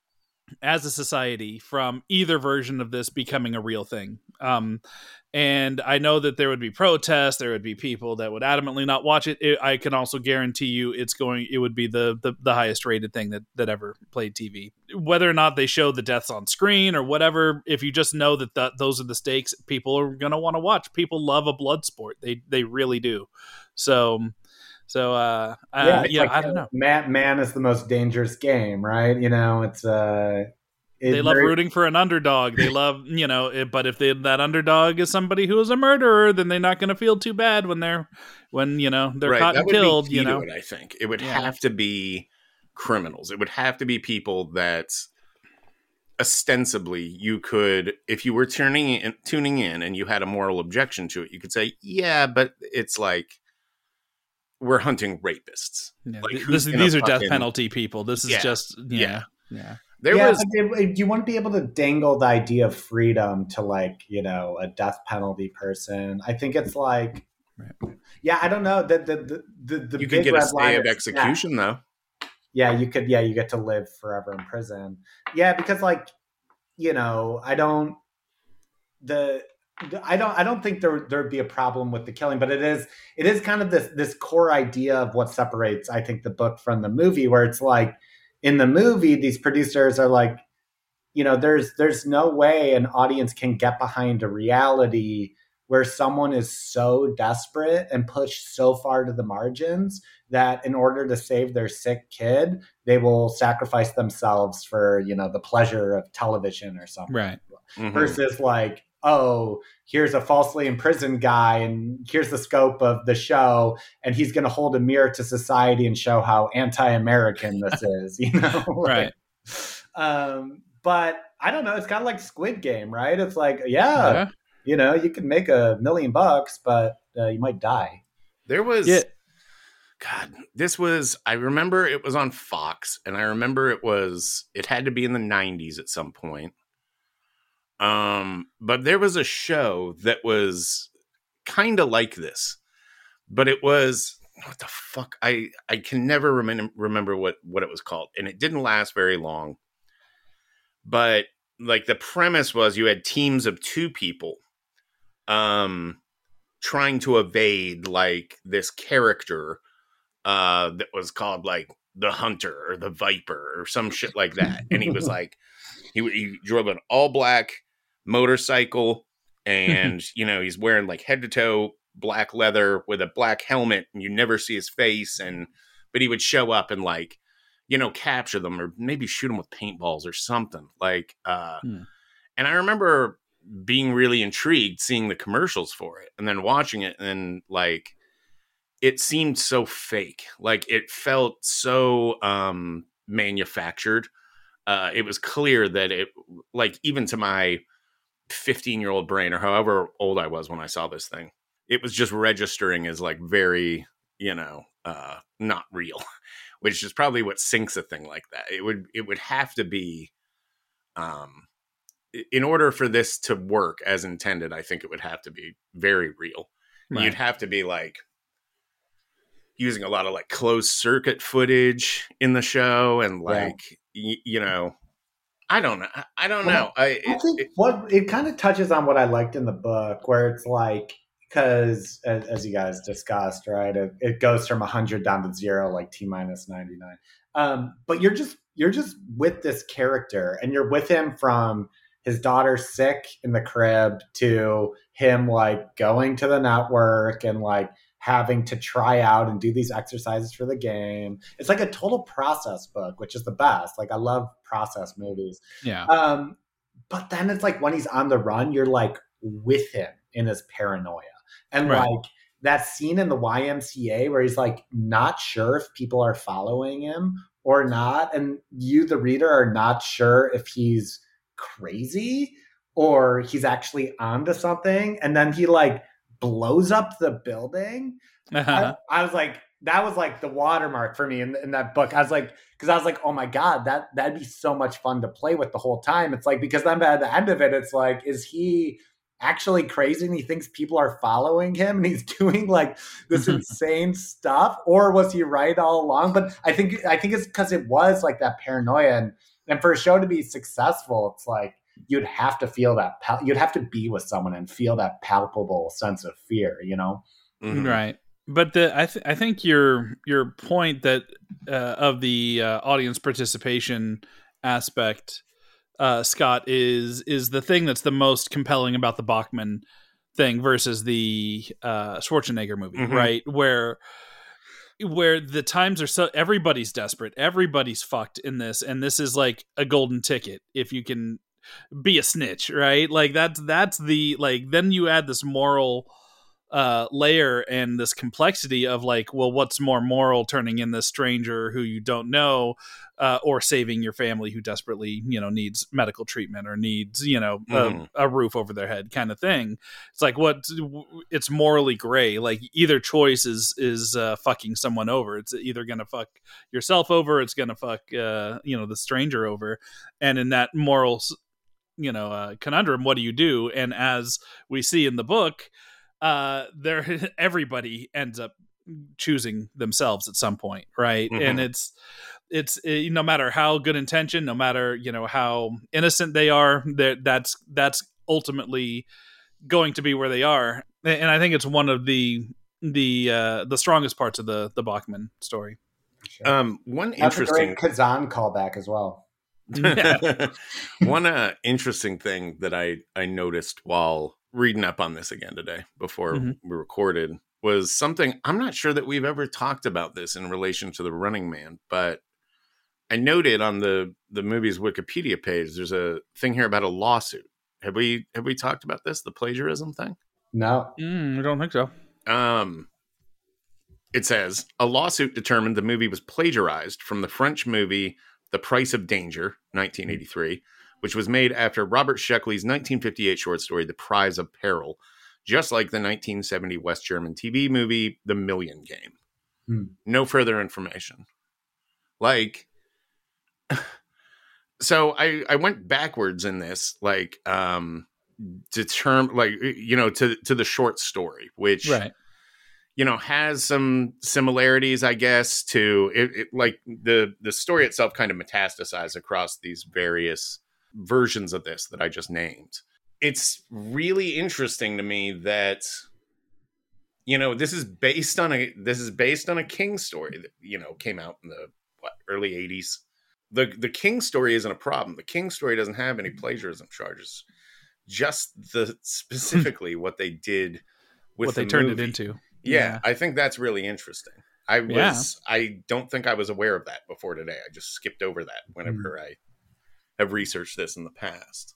as a society from either version of this becoming a real thing. Um, and I know that there would be protests, there would be people that would adamantly not watch it. it I can also guarantee you it's going, it would be the, the, the highest rated thing that, that ever played T V, whether or not they show the deaths on screen or whatever. If you just know that the, those are the stakes, people are going to want to watch. People love a blood sport. They, they really do. So, So, uh, uh yeah, yeah like, I don't know. Man, man is the most dangerous game, right? You know, it's, uh, it's they love very... rooting for an underdog. They love, you know, it, but if they, that underdog is somebody who is a murderer, then they're not going to feel too bad when they're, when, you know, they're right. caught that and killed, you know, know, it, I think it would yeah. have to be criminals. It would have to be people that ostensibly you could, if you were turning in, tuning in and you had a moral objection to it, you could say, yeah, but it's like, we're hunting rapists. Yeah, like, this, these are fucking... death penalty people. This is yeah, just, yeah, yeah. yeah. There yeah, was. It, you wouldn't be able to dangle the idea of freedom to like, you know, a death penalty person. I think it's like, right. yeah, I don't know. The the the, the you big could get red a stay of is, execution yeah. though. Yeah, you could. Yeah, you get to live forever in prison. Yeah, because like, you know, I don't the. I don't. I don't think there there'd be a problem with the killing, but it is. It is kind of this this core idea of what separates, I think, the book from the movie, where it's like, in the movie, these producers are like, you know, there's there's no way an audience can get behind a reality where someone is so desperate and pushed so far to the margins that in order to save their sick kid, they will sacrifice themselves for, you know, the pleasure of television or something. Right. Mm-hmm. Versus like, oh, here's a falsely imprisoned guy and here's the scope of the show and he's going to hold a mirror to society and show how anti-American this is, you know? Right. Um, but I don't know. It's kind of like Squid Game, right? It's like, yeah, yeah. you know, you can make a million bucks, but uh, you might die. There was, yeah. God, this was, I remember it was on Fox, and I remember it was, it had to be in the nineties at some point. Um, but there was a show that was kind of like this, but it was, what the fuck? I, I can never rem- remember what, what it was called, and it didn't last very long. But like the premise was you had teams of two people, um, trying to evade like this character uh that was called like the Hunter or the Viper or some shit like that. And he was like, he, he drove an all black motorcycle, and you know, he's wearing like head to toe black leather with a black helmet, and you never see his face. And but he would show up and like, you know, capture them or maybe shoot them with paintballs or something like uh hmm. And I remember being really intrigued seeing the commercials for it and then watching it, and then like it seemed so fake. Like it felt so um, manufactured. Uh, it was clear that it, like, even to my fifteen year old brain or however old I was when I saw this thing, it was just registering as like very, you know, uh, not real, which is probably what sinks a thing like that. It would, it would have to be, um, in order for this to work as intended, I think it would have to be very real. Right. You'd have to be like, using a lot of like closed circuit footage in the show, and like yeah. y- you know, I don't know, I don't well, know. I, it, I think it, what it kind of touches on what I liked in the book, where it's like, because as, as you guys discussed, right, it, it goes from a hundred down to zero, like T minus ninety nine. Um, but you're just you're just with this character, and you're with him from his daughter's sick in the crib to him like going to the network and like having to try out and do these exercises for the game. It's like a total process book, which is the best. Like I love process movies. Yeah. Um, but then it's like when he's on the run, you're like with him in his paranoia. And right. like that scene in the Y M C A where he's like not sure if people are following him or not. And you, the reader, are not sure if he's crazy or he's actually onto something. And then he like blows up the building. Uh-huh. I, I was like, that was like the watermark for me in, in that book. I was like, because I was like, oh my God, that that'd be so much fun to play with the whole time. It's like, because then at the end of it, it's like, is he actually crazy and he thinks people are following him and he's doing like this insane stuff, or was he right all along? But I think I think it's because it was like that paranoia, and and for a show to be successful, it's like you'd have to feel that, pal- you'd have to be with someone and feel that palpable sense of fear, you know? Mm-hmm. Right. But the, I, th- I think your your point that uh, of the uh, audience participation aspect, uh, Scott, is is the thing that's the most compelling about the Bachman thing versus the uh, Schwarzenegger movie, mm-hmm. right? Where where the times are so, everybody's desperate, everybody's fucked in this, and this is like a golden ticket if you can be a snitch, right? Like that's that's the like then you add this moral uh layer and this complexity of like, well, what's more moral, turning in this stranger who you don't know uh or saving your family who desperately, you know, needs medical treatment or needs, you know, mm-hmm. a, a roof over their head kind of thing. It's like, what, it's morally gray. Like either choice is is uh fucking someone over. It's either gonna fuck yourself over, it's gonna fuck uh you know, the stranger over. And in that moral, you know, uh conundrum, what do you do? And as we see in the book, uh there everybody ends up choosing themselves at some point, right? Mm-hmm. And it's it's it, no matter how good intention, no matter, you know, how innocent they are, that that's that's ultimately going to be where they are. And I think it's one of the the uh the strongest parts of the the Bachman story. Sure. Um one that's interesting a great Kazan callback as well. Yeah. One uh, interesting thing that I I noticed while reading up on this again today before mm-hmm. we recorded was something, I'm not sure that we've ever talked about this in relation to The Running Man, but I noted on the the movie's Wikipedia page there's a thing here about a lawsuit. Have we have we talked about this, the plagiarism thing? No, mm, I don't think so. Um, it says a lawsuit determined the movie was plagiarized from the French movie The Price of Danger, nineteen eighty-three, which was made after Robert Sheckley's nineteen fifty-eight short story, The Prize of Peril, just like the nineteen seventy West German T V movie, The Million Game. Hmm. No further information. Like, so I, I went backwards in this, like, um, to term, like, you know, to, to the short story, which, Right. you know, has some similarities, I guess, to it, it like the, the story itself kind of metastasized across these various versions of this that I just named. It's really interesting to me that, you know, this is based on a, this is based on a King story that, you know, came out in the what, early eighties. The, the King story isn't a problem. The King story doesn't have any plagiarism charges. Just the specifically what they did with what the they turned movie. it into. Yeah, Yeah. I think that's really interesting. I was Yeah. I don't think I was aware of that before today. I just skipped over that whenever I have researched this in the past.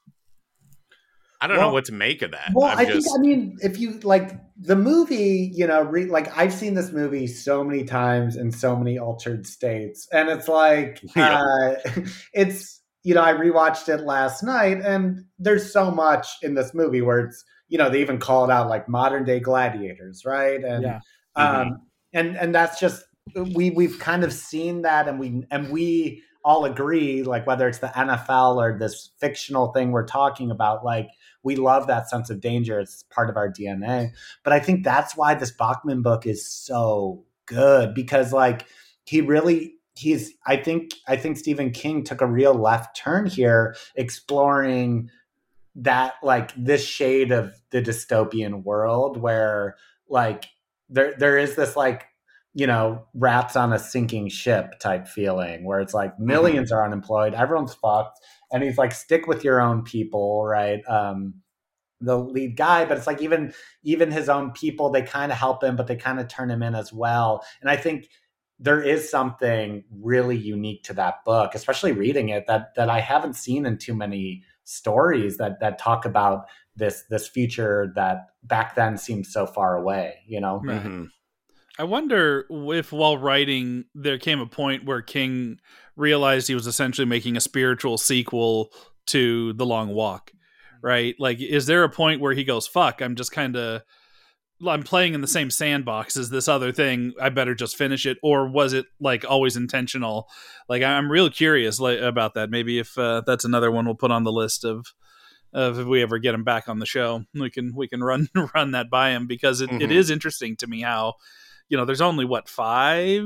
I don't Well- know what to make of that. Well, I'm I just, think, I mean, if you like the movie, you know, re, like I've seen this movie so many times in so many altered states. And it's like, Yeah. uh, it's, you know, I rewatched it last night and there's so much in this movie where it's, you know, they even call it out like modern day gladiators, right? And, Yeah. um, and, and that's just, we, we've kind of seen that and we, and we all agree, like whether it's the N F L or this fictional thing we're talking about, like, we love that sense of danger. It's part of our D N A. But I think that's why this Bachman book is so good because like he really he's I think I think Stephen King took a real left turn here exploring that like this shade of the dystopian world where like there there is this like you know rats on a sinking ship type feeling where it's like millions mm-hmm. are unemployed, everyone's fucked. And he's like, stick with your own people, right? Um, the lead guy, but it's like even even his own people, they kind of help him, but they kind of turn him in as well. And I think there is something really unique to that book, especially reading it, that that I haven't seen in too many stories that that talk about this this future that back then seemed so far away. You know. Right. Mm-hmm. I wonder if while writing, there came a point where King realized he was essentially making a spiritual sequel to The Long Walk, right? Like, is there a point where he goes, fuck, I'm just kind of, I'm playing in the same sandbox as this other thing, I better just finish it? Or was it like always intentional? Like, I'm real curious like, about that. Maybe if uh, that's another one we'll put on the list of, of if we ever get him back on the show, we can, we can run, run that by him because it, mm-hmm. it is interesting to me how, you know, there's only what, five,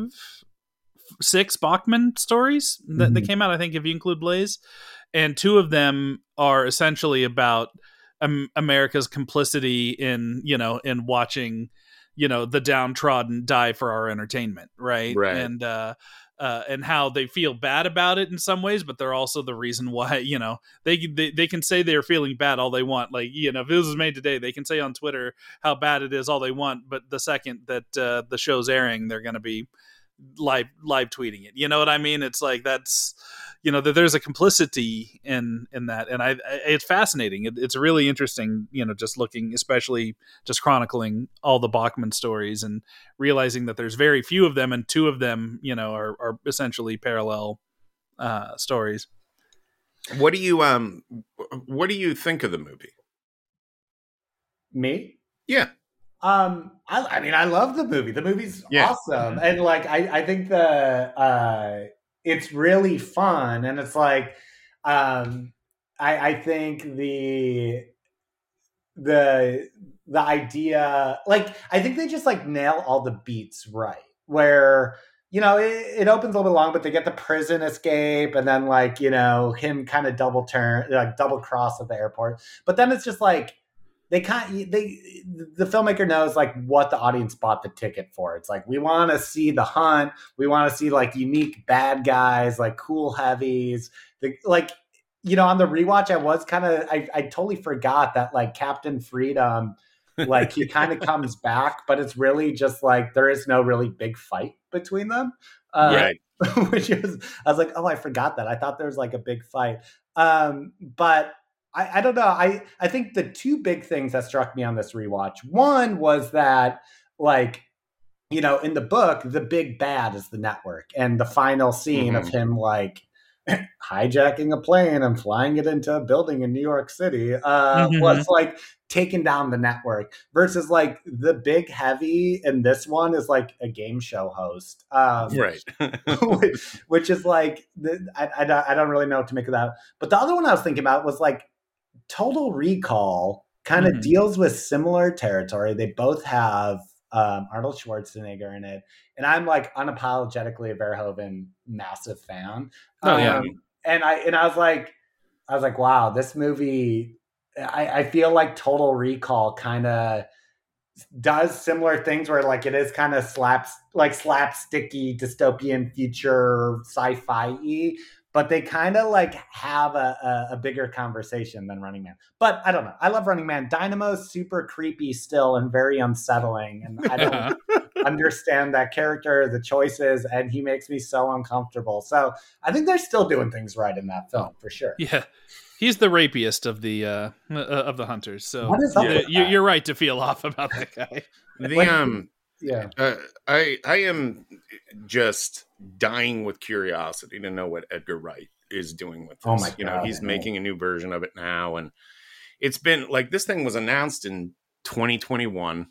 six Bachman stories that, mm-hmm. that came out, I think, if you include Blaze. And two of them are essentially about um, America's complicity in, you know, in watching, you know, the downtrodden die for our entertainment. Right. Right. And, uh, uh, and how they feel bad about it in some ways, but they're also the reason why, you know, they, they they can say they're feeling bad all they want. Like, you know, if this was made today, they can say on Twitter how bad it is all they want. But the second that uh, the show's airing, they're going to be live live tweeting it. You know what I mean? It's like that's, you know, that there's a complicity in in that, and I, I it's fascinating. It, it's really interesting, you know, just looking, especially just chronicling all the Bachman stories and realizing that there's very few of them, and two of them, you know, are are essentially parallel uh, stories. What do you um what do you think of the movie? Me? Yeah. Um, I, I mean, I love the movie. The movie's yeah. awesome, and like, I, I think the uh, it's really fun, and it's like, um, I, I think the the the idea, like, I think they just like nail all the beats right. Where you know it, it opens a little bit long, but they get the prison escape, and then like you know him kind of double turn, like double cross at the airport, but then it's just like. They can't. They the filmmaker knows like what the audience bought the ticket for. It's like we want to see the hunt. We want to see like unique bad guys, like cool heavies. The, like you know, on the rewatch, I was kind of I, I totally forgot that like Captain Freedom, like he kind of comes back, but it's really just like there is no really big fight between them. Uh, right. Which was I was like, oh, I forgot that. I thought there was like a big fight, um, but. I, I don't know. I, I think the two big things that struck me on this rewatch, one was that, like, you know, in the book, the big bad is the network. And the final scene mm-hmm. of him, like, hijacking a plane and flying it into a building in New York City uh, Mm-hmm. was like taking down the network versus like the big heavy in this one is like a game show host. Um, Right. which, which is like, the, I, I, don't- I don't really know what to make of that. But the other one I was thinking about was like Total Recall kind of Mhm. deals with similar territory. They both have um, Arnold Schwarzenegger in it. And I'm like unapologetically a Verhoeven massive fan. Oh, yeah. Um, and I and I was like, I was like, wow, this movie. I, I feel like Total Recall kind of does similar things where like it is kind of slaps like slapsticky dystopian future sci-fi-y, but they kind of like have a, a, a bigger conversation than Running Man. But I don't know. I love Running Man. Dynamo's super creepy still and very unsettling. And I don't understand that character, the choices, and he makes me so uncomfortable. So I think they're still doing things right in that film for sure. Yeah. He's the rapiest of the uh, uh, of the hunters. So What is up yeah, with you, that? you're right to feel off about that guy. The Like- um Yeah. uh, I I am just dying with curiosity to know what Edgar Wright is doing with this. Oh my You know, God, he's I know. making a new version of it now, and it's been like this thing was announced in twenty twenty-one,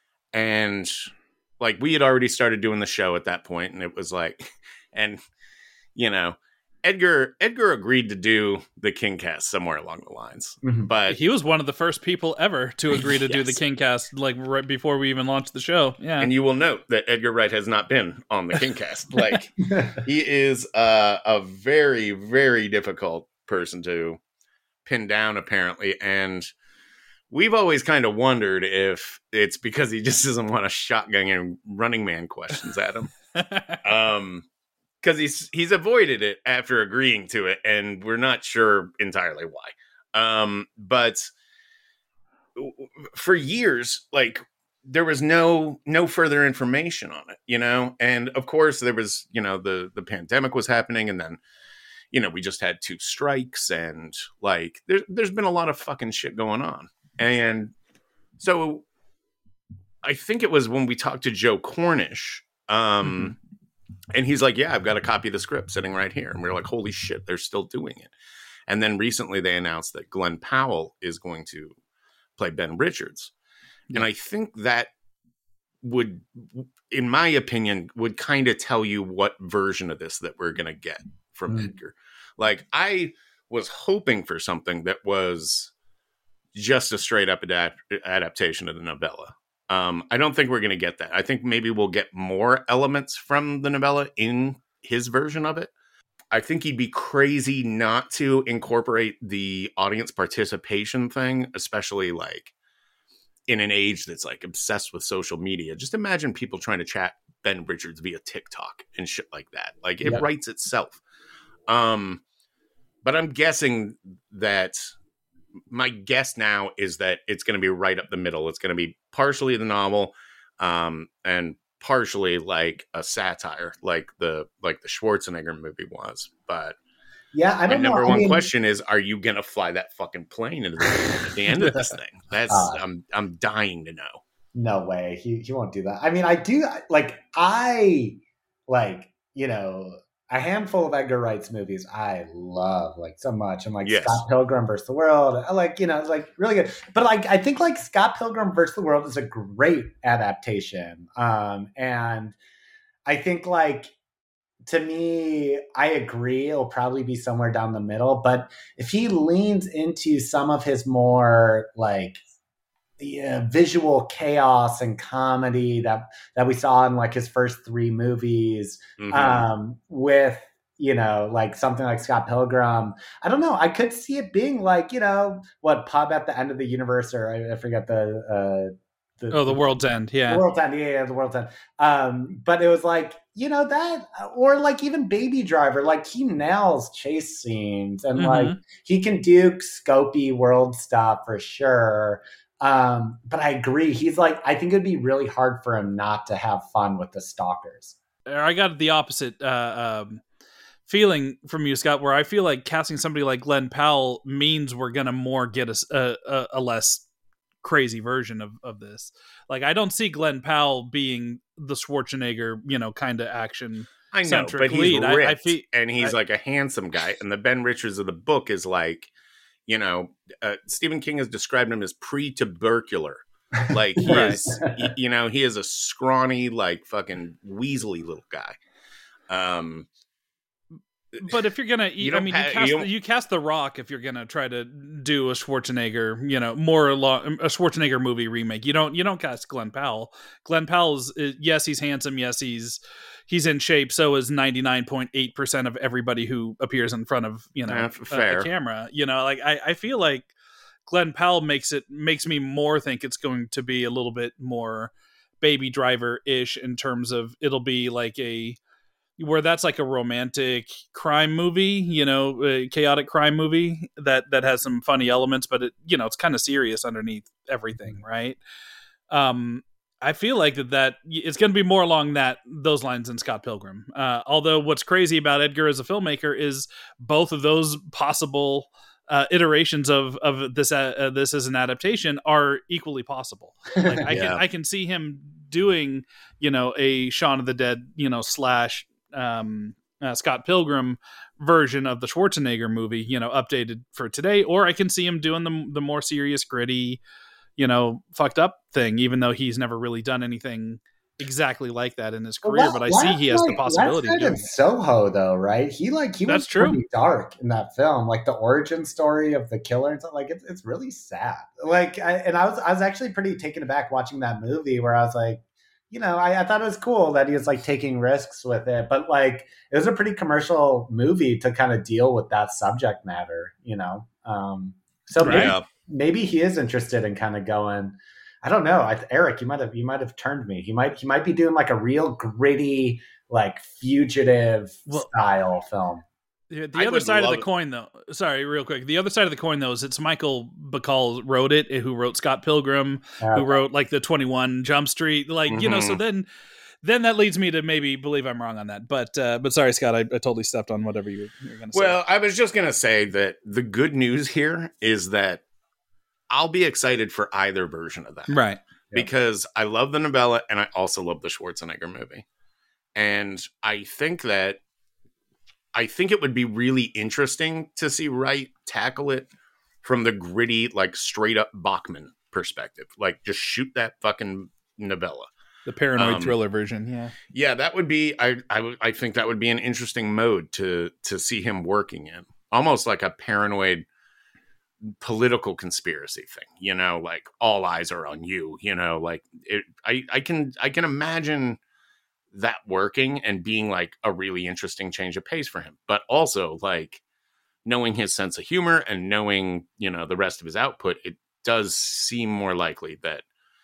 and like we had already started doing the show at that point, and it was like, and you know, Edgar Edgar agreed to do the King cast somewhere along the lines, Mhm. but He was one of the first people ever to agree to do the Yes. King cast, like right before we even launched the show. Yeah. and you will note that Edgar Wright has not been on the King cast. Like he is uh, a very, very difficult person to pin down, apparently. And we've always kind of wondered if it's because he just doesn't want to shotgun Running Man questions at him. Um, because he's he's avoided it after agreeing to it, and we're not sure entirely why. Um, but for years, like there was no no further information on it, you know. And of course, there was, you know, the the pandemic was happening, and then, you know, we just had two strikes, and like there's there's been a lot of fucking shit going on, and so I think it was when we talked to Joe Cornish. Um, And he's like, yeah, I've got a copy of the script sitting right here. And we we're like, holy shit, they're still doing it. And then recently they announced that Glenn Powell is going to play Ben Richards. And I think that would, in my opinion, would kind of tell you what version of this that we're going to get from Mm. Edgar. Like, I was hoping for something that was just a straight up adapt- adaptation of the novella. Um, I don't think we're going to get that. I think maybe we'll get more elements from the novella in his version of it. I think he'd be crazy not to incorporate the audience participation thing, especially like in an age that's like obsessed with social media. Just imagine people trying to chat Ben Richards via TikTok and shit like that. Like it Yep. writes itself. Um, but I'm guessing that my guess now is that it's going to be right up the middle. It's going to be partially the novel, um, and partially like a satire, like the like the Schwarzenegger movie was. But Yeah, I my don't know. number I one mean, question is: are you going to fly that fucking plane into the, at the end of this thing? That's Uh, I'm I'm dying to know. No way. He he won't do that. I mean, I do like I like, you know, a handful of Edgar Wright's movies I love like so much. And like Yes. Scott Pilgrim versus the World. I like, you know, it's like really good. But like I think like Scott Pilgrim versus the World is a great adaptation. Um and I think like to me, I agree it'll probably be somewhere down the middle. But if he leans into some of his more like yeah, visual chaos and comedy that that we saw in like his first three movies, Mhm. um, with you know like something like Scott Pilgrim. I don't know. I could see it being like you know what Pub at the End of the Universe, or I, I forget the. Uh, the Oh, The World's End. The Yeah. World's End, yeah, yeah, The World's End. Um, but it was like, you know, that, or like even Baby Driver, like he nails chase scenes and Mhm. like he can do scopy world stuff for sure. Um, but I agree. He's like, I think it'd be really hard for him not to have fun with the stalkers. I got the opposite uh, um, feeling from you, Scott, where I feel like casting somebody like Glenn Powell means we're going to more get a, a, a less crazy version of, of this. Like, I don't see Glenn Powell being the Schwarzenegger, you know, kind of action I know, centric but he's lead. ripped, I, I feel, and he's I, like a handsome guy. And the Ben Richards of the book is like, you know, uh, Stephen King has described him as pre-tubercular. Like he Right. is, y- you know, he is a scrawny, like fucking weaselly little guy. Um, but if you're gonna, You I don't mean, ha- you cast you you, don't- cast The Rock if you're gonna try to do a Schwarzenegger, you know, more along a Schwarzenegger movie remake. You don't you don't cast Glenn Powell. Glenn Powell's uh, yes, he's handsome. Yes, he's he's in shape. So is ninety-nine point eight percent of everybody who appears in front of you know Yeah, a, f- fair. a camera. You know, like I, I feel like Glenn Powell makes it makes me more think it's going to be a little bit more Baby Driver ish in terms of it'll be like a where that's like a romantic crime movie, you know, a chaotic crime movie that that has some funny elements, but it, you know, it's kind of serious underneath everything, right? Um, I feel like that that it's going to be more along that those lines than Scott Pilgrim. Uh, although what's crazy about Edgar as a filmmaker is both of those possible uh, iterations of of this uh, uh, this as an adaptation are equally possible. Like I Yeah. can I can see him doing, you know, a Shaun of the Dead, you know, slash um, uh, Scott Pilgrim version of the Schwarzenegger movie, you know, updated for today, or I can see him doing the the more serious, gritty, you know, fucked up thing, even though he's never really done anything exactly like that in his career. Well, but I West see he has Side- the possibility of West Side doing and it. Soho, though, right? He like he That's was true. pretty dark in that film, like the origin story of the killer and stuff. Like it's it's really sad. Like, I, and I was I was actually pretty taken aback watching that movie, where I was like, you know, I, I thought it was cool that he was like taking risks with it, but like it was a pretty commercial movie to kind of deal with that subject matter, you know. Um, so Right. maybe, Yeah. maybe he is interested in kind of going. I don't know. I, Eric, you might have you might have turned me. He might he might be doing like a real gritty, like fugitive Well- style film. The, the I other would side of the love- coin, though, sorry, real quick. The other side of the coin, though, is it's Michael Bacall wrote it, who wrote Scott Pilgrim, Uh, who wrote like the twenty-one Jump Street, like you know. So Mhm. then, then that leads me to maybe believe I'm wrong on that. But uh, but sorry, Scott, I, I totally stepped on whatever you were, you were going to say. Well, I was just going to say that the good news here is that I'll be excited for either version of that. right. Because I love the novella and I also love the Schwarzenegger movie. And I think that I think it would be really interesting to see Wright tackle it from the gritty, like straight up Bachman perspective. Like just shoot that fucking novella. The paranoid Um, thriller version, yeah. Yeah, that would be I I would I think that would be an interesting mode to to see him working in. Almost like a paranoid political conspiracy thing, you know, like all eyes are on you, you know, like it, I, I can, I can imagine that working and being like a really interesting change of pace for him, but also like knowing his sense of humor and knowing, you know, the rest of his output, it does seem more likely that,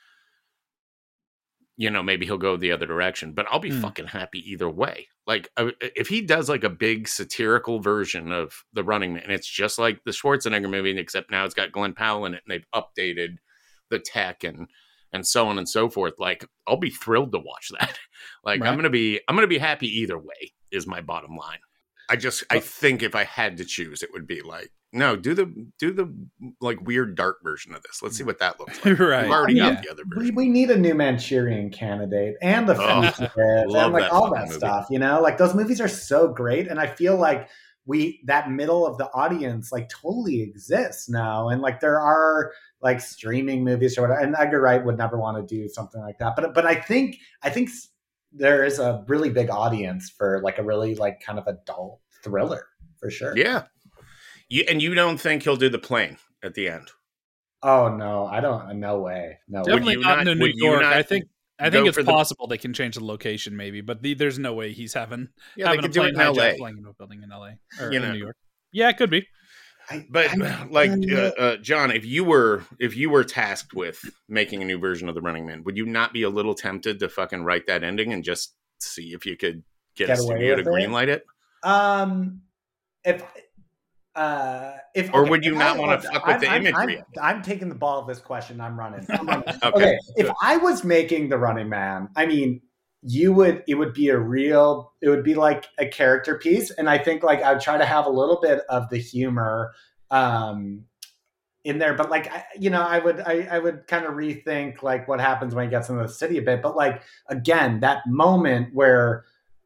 you know, maybe he'll go the other direction, but I'll be Mm. fucking happy either way. Like uh, if he does like a big satirical version of The Running Man, it's just like the Schwarzenegger movie, except now it's got Glenn Powell in it and they've updated the tech and, and so on and so forth. Like I'll be thrilled to watch that. Like Right. I'm going to be, I'm going to be happy either way is my bottom line. I just, I think if I had to choose, it would be like, no, do the, do the like weird dark version of this. Let's see what that looks like. Right. We've already Yeah. got the other We, version. we need a new Manchurian Candidate and the Oh, Fugitive love and like that all fucking that movie. stuff, you know, like those movies are so great. And I feel like we, that middle of the audience, like totally exists now. And like there are like streaming movies or whatever. And Edgar Wright would never want to do something like that. But, but I think, I think there is a really big audience for like a really like kind of adult thriller for sure. Yeah. You, and you don't think he'll do the plane at the end? Oh no, I don't. No way. No way. Definitely you not, not- in New would you York. not I think I go think it's for the- possible they can change the location, maybe, but the, there's no way he's having Yeah, they having a could do it plane in L A. hijack flying into a building in L A or You in know. New York. Yeah, it could be. I, But I- like I- uh, uh, John, if you were if you were tasked with making a new version of The Running Man, would you not be a little tempted to fucking write that ending and just see if you could get, Get a away studio to with it? greenlight it? Um, if uh, if Or okay, would you if not I- wanna fuck with the I'm, imagery I'm, of I'm, taking the ball of this question. I'm running. I'm running. Okay, okay, if good. I was making The Running Man, I mean, you would. It would be a real. It would be like a character piece, and I think like I'd try to have a little bit of the humor. Um, in there, but like I, you know, I would I, I would kind of rethink like what happens when he gets into the city a bit. But like again, that moment where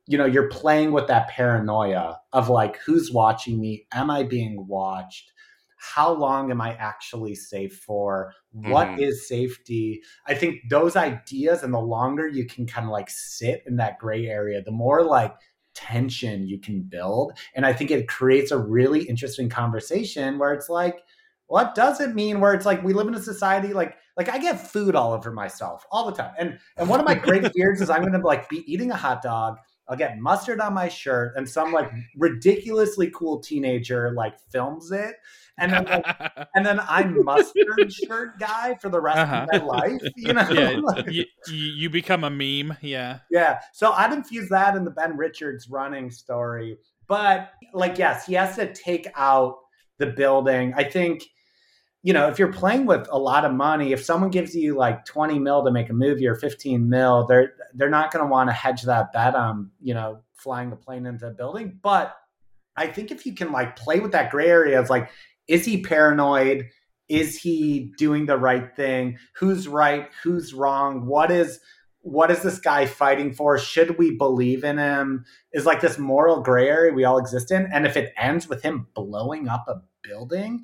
you know, you're playing with that paranoia of like, who's watching me? Am I being watched? How long am I actually safe for? What Mhm. is safety? I think those ideas, and the longer you can kind of like sit in that gray area, the more like tension you can build. And I think it creates a really interesting conversation where it's like, what does it mean? Where it's like, we live in a society like, like I get food all over myself all the time. And, and one of my great fears is I'm going to like be eating a hot dog. I'll get mustard on my shirt and some like ridiculously cool teenager like films it. And then, like, and then I'm mustard shirt guy for the rest Uh-huh. of my life, you know? Yeah, Like, you, you become a meme. Yeah. yeah. So I'd infuse that in the Ben Richards running story. But like, yes, he has to take out the building. I think, you know, if you're playing with a lot of money, if someone gives you like twenty mil to make a movie or fifteen mil, they're they're not going to want to hedge that bet on, you know, flying the plane into a building. But I think if you can like play with that gray area, it's like, is he paranoid? Is he doing the right thing? Who's right? Who's wrong? What is what is this guy fighting for? Should we believe in him? Is like this moral gray area we all exist in. And if it ends with him blowing up a building,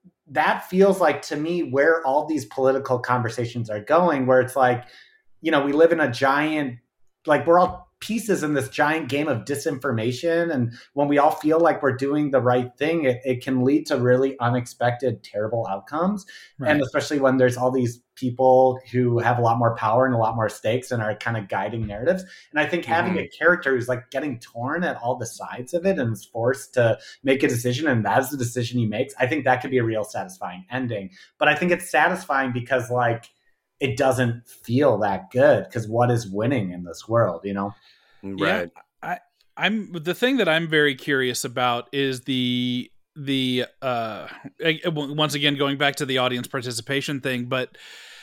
that feels like to me where all these political conversations are going, where it's like, you know, we live in a giant, like we're all pieces in this giant game of disinformation. And when we all feel like we're doing the right thing, it, it can lead to really unexpected, terrible outcomes. Right. And especially when there's all these people who have a lot more power and a lot more stakes and are kind of guiding narratives. And I think having Mhm. a character who's like getting torn at all the sides of it and is forced to make a decision, and that's the decision he makes, I think that could be a real satisfying ending. But I think it's satisfying because like it doesn't feel that good, because what is winning in this world, you know? Right. I, I'm the thing that I'm very curious about is the the uh I- once again going back to the audience participation thing, but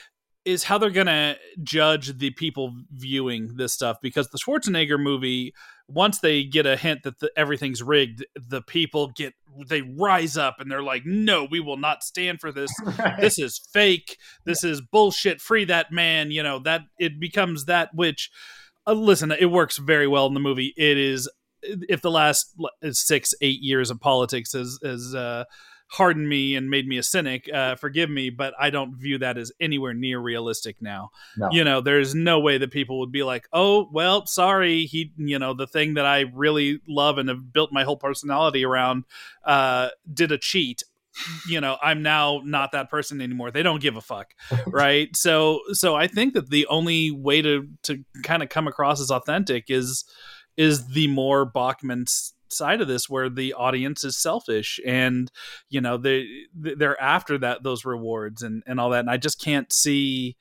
is how they're gonna judge the people viewing this stuff, because the Schwarzenegger movie, once they get a hint that the, everything's rigged, the people get they rise up and they're like, no, we will not stand for this. Right. This is fake. This is bullshit. Free that man. You know, that it becomes that, which uh, listen, it works very well in the movie. It is, if the last six, eight years of politics has, has uh, hardened me and made me a cynic, uh, forgive me, but I don't view that as anywhere near realistic now. No. You know, there's no way that people would be like, oh, well, sorry, he, you know, the thing that I really love and have built my whole personality around uh, did a cheat. You know, I'm now not that person anymore. They don't give a fuck, right? So, so I think that the only way to to kind of come across as authentic is is the more Bachman side of this, where the audience is selfish and you know they they're after that those rewards and and all that. And I just can't see.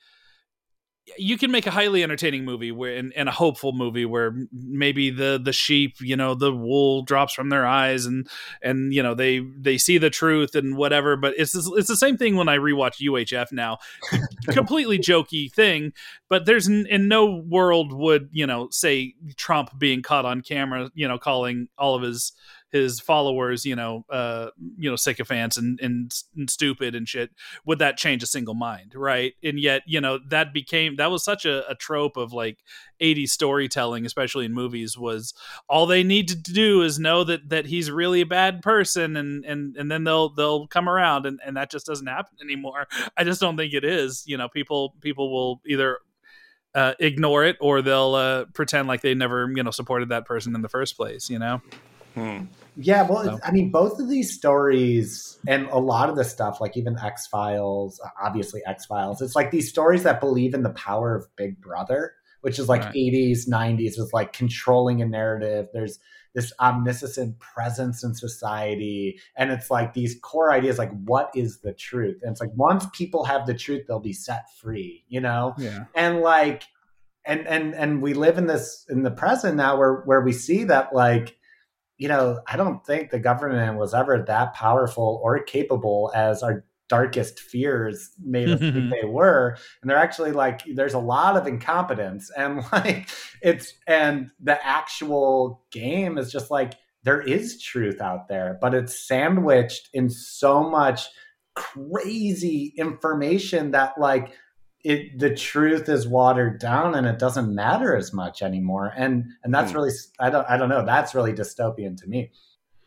You can make a highly entertaining movie where, and, and a hopeful movie where maybe the the sheep, you know, the wool drops from their eyes, and and you know they they see the truth and whatever. But it's it's the same thing when I rewatch U H F now. Completely jokey thing, but there's in, in no world would you know say Trump being caught on camera, you know, calling all of his his followers, you know, uh, you know, sycophants and, and and stupid and shit. Would that change a single mind, right? And yet, you know, that became that was such a, a trope of like eighties storytelling, especially in movies. Was all they need to do is know that that he's really a bad person, and and and then they'll they'll come around, and, and that just doesn't happen anymore. I just don't think it is. You know, people people will either uh, ignore it or they'll uh, pretend like they never you know supported that person in the first place. You know. Hmm. Yeah, well, So. it's, I mean, both of these stories and a lot of the stuff, like even X-Files, obviously X-Files, it's like these stories that believe in the power of Big Brother, which is like Right. eighties, nineties, was like controlling a narrative. There's this omniscient presence in society. And it's like these core ideas, like what is the truth? And it's like once people have the truth, they'll be set free, you know? Yeah. And like, and and and we live in this in the present now where where we see that like, you know, I don't think the government was ever that powerful or capable as our darkest fears made us think they were. And they're actually like, there's a lot of incompetence, and like it's, and the actual game is just like, there is truth out there, but it's sandwiched in so much crazy information that like, it the truth is watered down and it doesn't matter as much anymore. And and that's Hmm. really I don't I don't know. That's really dystopian to me.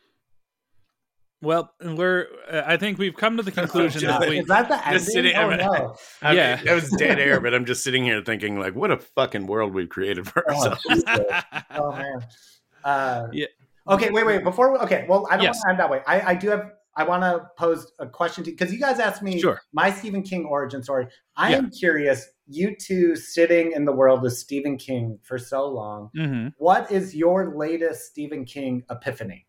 Well, we're. Uh, I think we've come to the conclusion just- that we. Is that the ending? Just sitting- oh I mean, no! I mean, Yeah. that was dead air, but I'm just sitting here thinking, like, what a fucking world we've created for Oh, ourselves. Jesus. Oh man. Uh, Yeah. Okay, wait, wait. Before we, okay, well, I don't Yes. want to end that way. I, I do have. I want to pose a question to because you guys asked me Sure. my Stephen King origin story. I Yeah. am curious. You two sitting in the world with Stephen King for so long. Mhm. What is your latest Stephen King epiphany?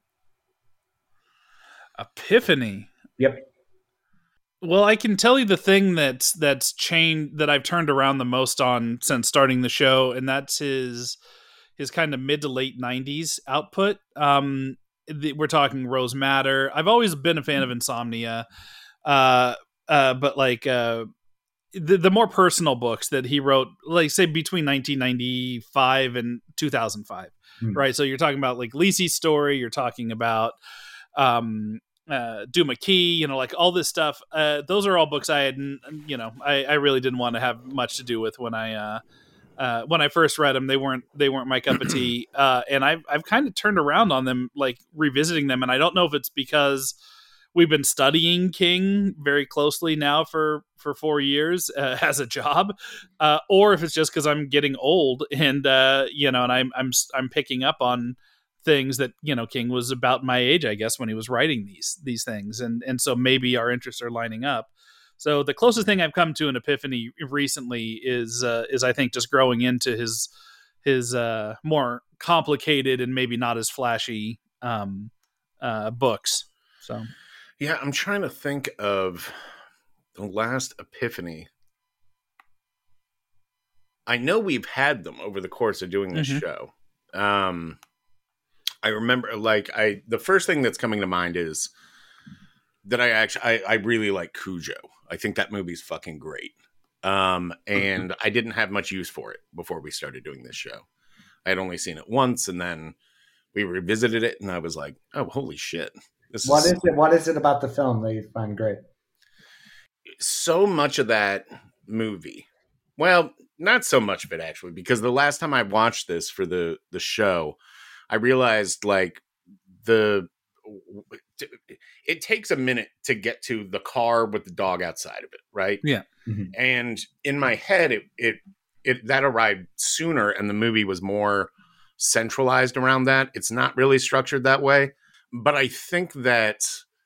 Epiphany. Yep. Well, I can tell you the thing that's that's changed that I've turned around the most on since starting the show, and that's his his kind of mid to late nineties output. Um, the, we're talking Rose Madder. I've always been a fan of Insomnia, uh, uh, but like uh, the the more personal books that he wrote, like say between nineteen ninety-five and two thousand five, Hmm. right? So you're talking about like Lisi's story. You're talking about um, uh, Duma Key, you know, like all this stuff. Uh, those are all books I had, you know, I, I really didn't want to have much to do with when I, uh, uh, when I first read them. They weren't, they weren't my cup of tea. Uh, and I've, I've kind of turned around on them, like revisiting them. And I don't know if it's because we've been studying King very closely now for, for four years uh, as a job, uh, or if it's just because I'm getting old and, uh, you know, and I'm, I'm, I'm picking up on things that, you know, King was about my age, I guess, when he was writing these these things, and and so maybe our interests are lining up. So the closest thing I've come to an epiphany recently is uh, is I think just growing into his his uh, more complicated and maybe not as flashy um, uh, books. So Yeah, I'm trying to think of the last epiphany. I know we've had them over the course of doing this Mhm. show. Um, I remember, like, I the first thing that's coming to mind is that I actually I, I really like Cujo. I think that movie's fucking great. Um, and I didn't have much use for it before we started doing this show. I had only seen it once, and then we revisited it, and I was like, "Oh, holy shit! This What is is it? What is it about the film that you find great? so much of that movie." Well, not so much of it actually, because the last time I watched this for the the show, I realized like the it takes a minute to get to the car with the dog outside of it, right? Yeah. Mhm. And in my head, it it it that arrived sooner, and the movie was more centralized around that. It's not really structured that way, but I think that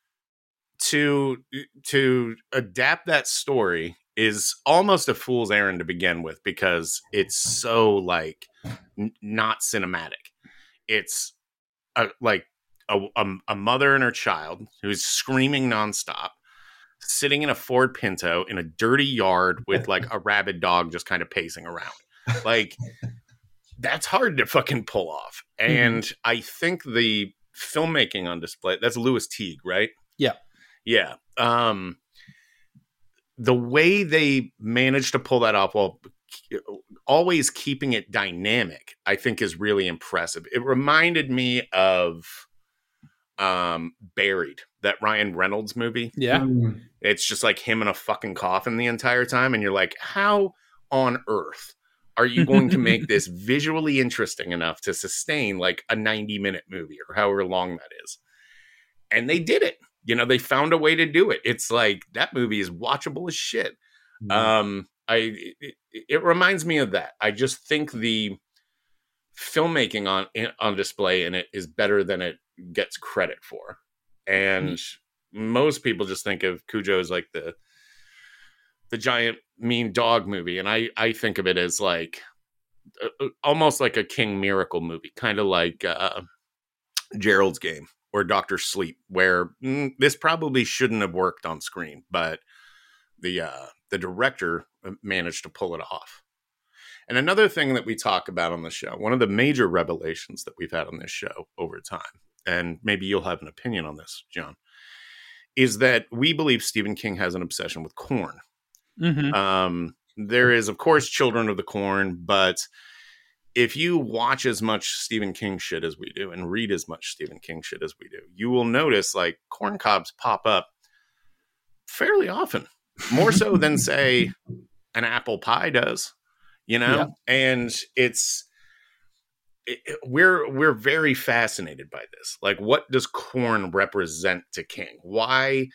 to to adapt that story is almost a fool's errand to begin with, because it's so like n- not cinematic. It's a, like a, a, a mother and her child who's screaming nonstop, sitting in a Ford Pinto in a dirty yard with like a rabid dog just kind of pacing around. Like, that's hard to fucking pull off. And mm-hmm. I think the filmmaking on display, that's Louis Teague, right? Yeah. Yeah. Um, the way they managed to pull that off while always keeping it dynamic, I think is really impressive. It reminded me of um, Buried, that Ryan Reynolds movie. Yeah. Mm. It's just like him in a fucking coffin the entire time. And you're like, how on earth are you going to make this visually interesting enough to sustain like a ninety minute movie or however long that is? And they did it. You know, they found a way to do it. It's like, that movie is watchable as shit. Mm. Um, I it, it reminds me of that. I just think the filmmaking on on display in it is better than it gets credit for. And mm-hmm. most people just think of Cujo as like the the giant mean dog movie, and I I think of it as like uh, almost like a King Miracle movie, kind of like uh, Gerald's Game or Doctor Sleep, where mm, this probably shouldn't have worked on screen, but the uh, the director managed to pull it off. And another thing that we talk about on the show, one of the major revelations that we've had on this show over time, and maybe you'll have an opinion on this, John, is that we believe Stephen King has an obsession with corn. Mm-hmm. Um, there is, of course, Children of the Corn, but if you watch as much Stephen King shit as we do and read as much Stephen King shit as we do, you will notice like corn cobs pop up fairly often, more so than, say, an apple pie does, you know? Yeah. And it's, it, we're, we're very fascinated by this. Like, what does corn represent to King? Why,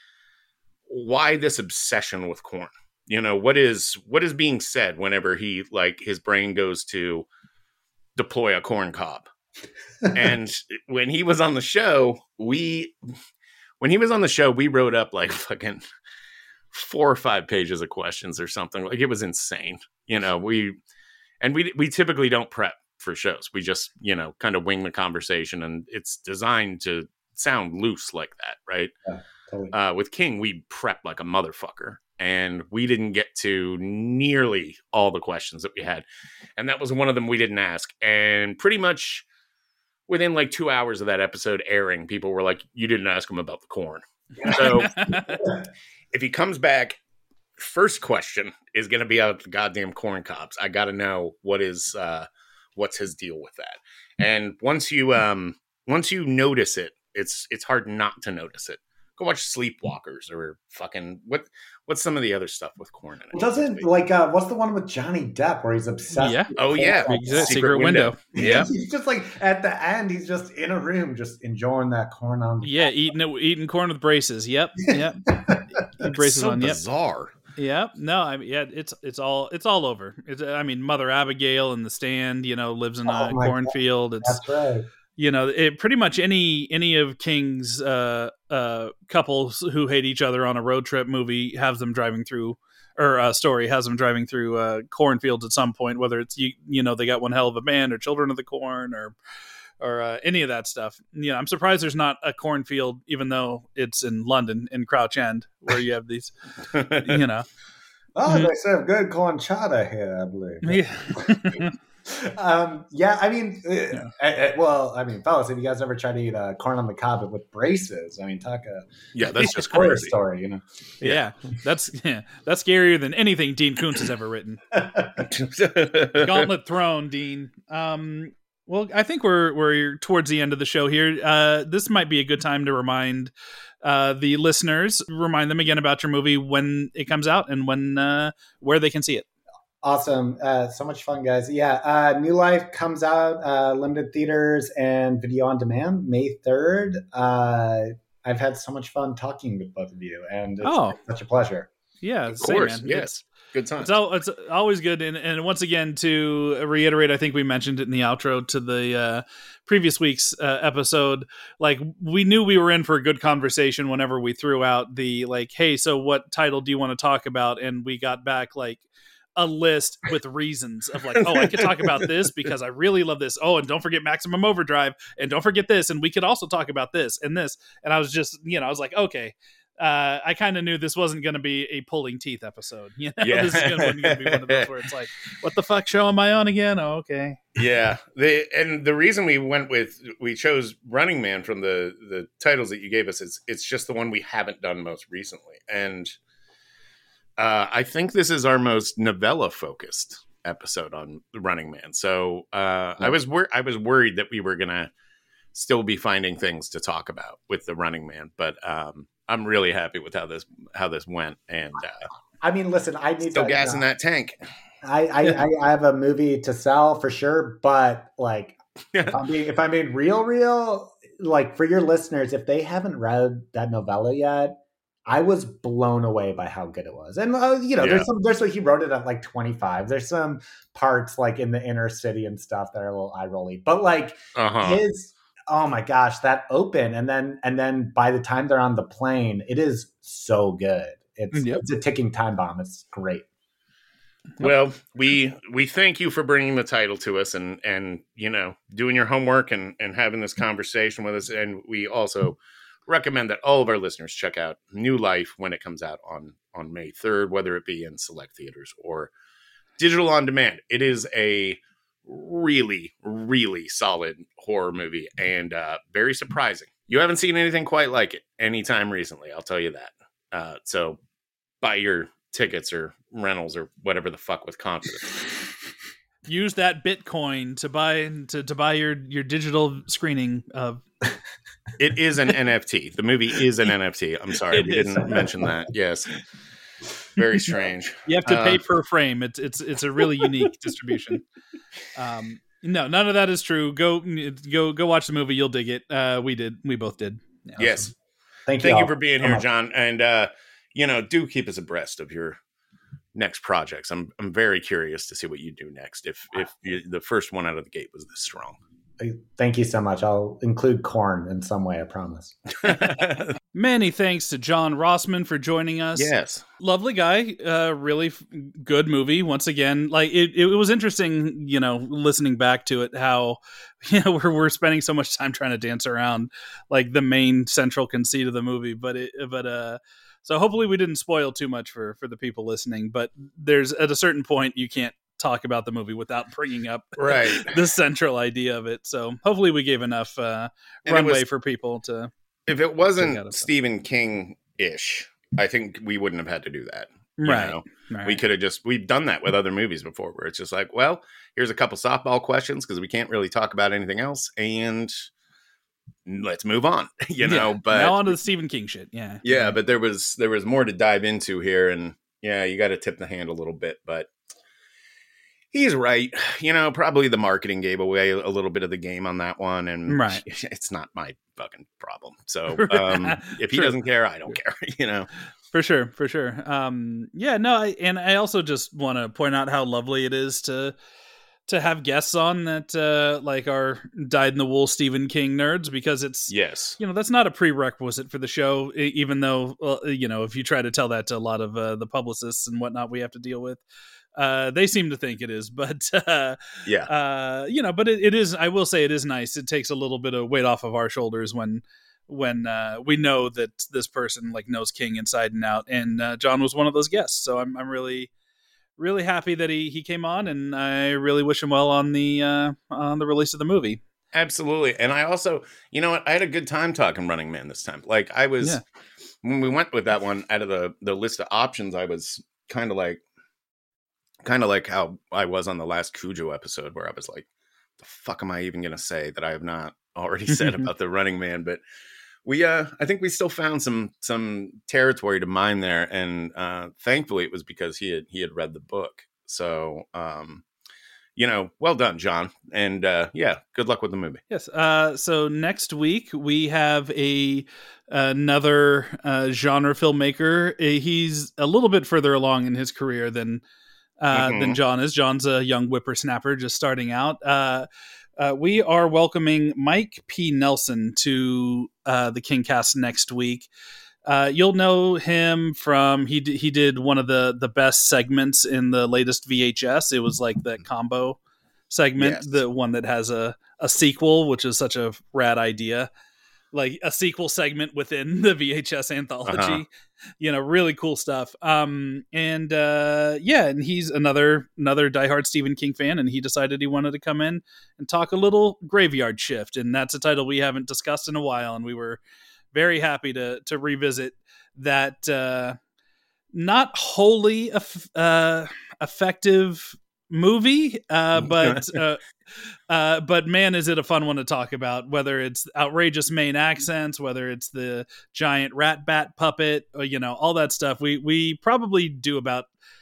why this obsession with corn? You know, what is, what is being said whenever he, like, his brain goes to deploy a corn cob? And when he was on the show, we, when he was on the show, we wrote up like fucking four or five pages of questions or something. Like, it was insane. You know, we, and we, we typically don't prep for shows. We just, you know, kind of wing the conversation, and it's designed to sound loose like that. Right. Yeah, totally. Uh, with King, we prep like a motherfucker, and we didn't get to nearly all the questions that we had. And that was one of them we didn't ask. And pretty much within like two hours of that episode airing, people were like, you didn't ask him about the corn. So if he comes back, first question is going to be about the goddamn corn cobs. I got to know what is, uh, what's his deal with that. And once you, um, once you notice it, it's, it's hard not to notice it. Go watch Sleepwalkers or fucking what, what's some of the other stuff with corn in it? Doesn't like, uh, what's the one with Johnny Depp where he's obsessed? Yeah. With oh corn? yeah. Secret, Secret Window. Window. Yeah. He's just like at the end, he's just in a room, just enjoying that corn on. The yeah. Eating it, eating corn with braces. Yep. Yep. braces so on. Yep. Bizarre. Yep. No, I mean, yeah, it's, it's all, it's all over. It's, I mean, Mother Abigail in The Stand, you know, lives in a Oh, cornfield. It's, That's right. you know, it pretty much any any of King's uh, uh, couples who hate each other on a road trip movie has them driving through, or uh, story has them driving through uh, cornfields at some point. Whether it's you, you know, they got One Hell of a Band or Children of the Corn or or uh, any of that stuff. You know, I'm surprised there's not a cornfield, even though it's in London in Crouch End where you have these. You know, oh, mm-hmm. They serve good corn chowder here, I believe. Yeah. um, yeah, I mean, uh, yeah. I, I, well, I mean, fellas, have you guys ever tried to eat uh, corn on the cob with braces? I mean, talk a yeah, that's just horror crazy story, you know. Yeah, yeah. that's yeah, that's scarier than anything Dean Koontz has ever written. Gauntlet Throne, Dean. Um, well, I think we're we're towards the end of the show here. Uh, this might be a good time to remind uh, the listeners, remind them again about your movie, when it comes out and when uh, where they can see it. Awesome. Uh, so much fun, guys. Yeah. Uh, New Life comes out, uh, limited theaters and video on demand May third. Uh, I've had so much fun talking with both of you, and it's oh. such a pleasure. Yeah, of course. Same, yes. It's, good time. It's, all, it's always good. And, and once again, to reiterate, I think we mentioned it in the outro to the uh, previous week's uh, episode. Like, we knew we were in for a good conversation whenever we threw out the, like, hey, so what title do you want to talk about? And we got back, like, a list with reasons of like, oh, I could talk about this because I really love this. Oh, and don't forget Maximum Overdrive, and don't forget this, and we could also talk about this and this. And I was just, you know, I was like, okay, uh, I kind of knew this wasn't going to be a pulling teeth episode. You know, yeah. This is going to be one of those where it's like, what the fuck show am I on again? Oh, okay. Yeah, the and the reason we went with we chose Running Man from the the titles that you gave us is it's just the one we haven't done most recently, and. Uh, I think this is our most novella-focused episode on The Running Man. So uh, I was wor- I was worried that we were gonna still be finding things to talk about with The Running Man, but um, I'm really happy with how this how this went. And uh, I mean, listen, I need still to, gas in uh, that tank. I, I, I have a movie to sell for sure, but like, if I'm being if I'm being real, real, like for your listeners, if they haven't read that novella yet. I was blown away by how good it was. And, uh, you know, yeah. there's some, there's like, he wrote it at like twenty-five. There's some parts like in the inner city and stuff that are a little eye rolly, but like uh-huh. his, oh my gosh, that open. And then, and then by the time they're on the plane, it is so good. It's, yep. it's a ticking time bomb. It's great. Well, we, we thank you for bringing the title to us and, and, you know, doing your homework and, and having this conversation with us. And we also recommend that all of our listeners check out New Life when it comes out on, on May third, whether it be in select theaters or digital on demand. It is a really, really solid horror movie and uh, very surprising. You haven't seen anything quite like it anytime recently, I'll tell you that. Uh, so buy your tickets or rentals or whatever the fuck with confidence. Use that Bitcoin to buy to, to buy your, your digital screening of. It is an N F T. The movie is an N F T. I'm sorry, it we is. didn't mention that. Yes. very strange. You have to pay Uh, per frame. It's it's it's a really unique distribution. Um, no, none of that is true. Go go go watch the movie. You'll dig it. Uh, we did. We both did. Yeah, yes. awesome. Thank you. Thank you all for being so here, much. John. And uh, you know, do keep us abreast of your next projects. I'm I'm very curious to see what you do next. If if you, the first one out of the gate was this strong. Thank you so much. I'll include corn in some way, I promise. Many thanks to John Rossman for joining us. Yes. Lovely guy. Uh, really f- good movie. Once again, like it, it was interesting, you know, listening back to it, how, you know, we're, we're spending so much time trying to dance around like the main central conceit of the movie. But it, but, uh, so hopefully we didn't spoil too much for, for the people listening, but there's at a certain point, you can't talk about the movie without bringing up Right. the central idea of it. So hopefully we gave enough, uh, And it runway was- for people to, If it Check out wasn't of Stephen King-ish, I think we wouldn't have had to do that. you right. know? right. We could have just, we've done that with other movies before where it's just like, well, here's a couple softball questions because we can't really talk about anything else. And let's move on, you know, Yeah. but now on to the Stephen King shit. Yeah. yeah, but there was, there was more to dive into here. And yeah, you got to tip the hand a little bit, but he's right. You know, probably the marketing gave away a little bit of the game on that one. And Right. it's not my fucking problem. So um, if he True. doesn't care, I don't care, you know? For sure, for sure. Um, yeah, no, I, and I also just want to point out how lovely it is to to have guests on that uh, like are dyed in the wool Stephen King nerds, because it's Yes. you know that's not a prerequisite for the show, e- even though well, you know if you try to tell that to a lot of uh, the publicists and whatnot we have to deal with. Uh, they seem to think it is, but uh, Yeah. uh, you know, but it, it is. I will say it is nice. It takes a little bit of weight off of our shoulders when when uh, we know that this person like knows King inside and out. And uh, John was one of those guests, so I'm I'm really really happy that he he came on, and I really wish him well on the uh, on the release of the movie. Absolutely. And I also, you know what? I had a good time talking Running Man this time. Like I was, Yeah. when we went with that one out of the, the list of options, I was kind of like, kind of like how I was on the last Cujo episode where I was like, the fuck am I even going to say that I have not already said about the Running Man? But we, uh, I think we still found some, some territory to mine there. And, uh, thankfully it was because he had, he had read the book. So, um, you know, well done, John. And, uh, yeah, good luck with the movie. Yes. Uh, so next week we have a another uh, genre filmmaker. Uh, He's a little bit further along in his career than uh, Mhm. than John is. John's a young whippersnapper just starting out. Uh, uh, we are welcoming Mike P. Nelson to uh, the KingCast next week. Uh, you'll know him from he d- he did one of the the best segments in the latest V H S. It was like the combo segment, Yes. the one that has a a sequel, which is such a rad idea. Like a sequel segment within the V H S anthology, Uh-huh. you know, really cool stuff. Um, and uh, yeah, and he's another another diehard Stephen King fan, and he decided he wanted to come in and talk a little Graveyard Shift, and that's a title we haven't discussed in a while, and we were very happy to to revisit that uh, not wholly eff- uh, effective movie, uh, but uh, uh, but man, is it a fun one to talk about? Whether it's outrageous Maine accents, whether it's the giant rat bat puppet, or, you know, all that stuff. We we probably do about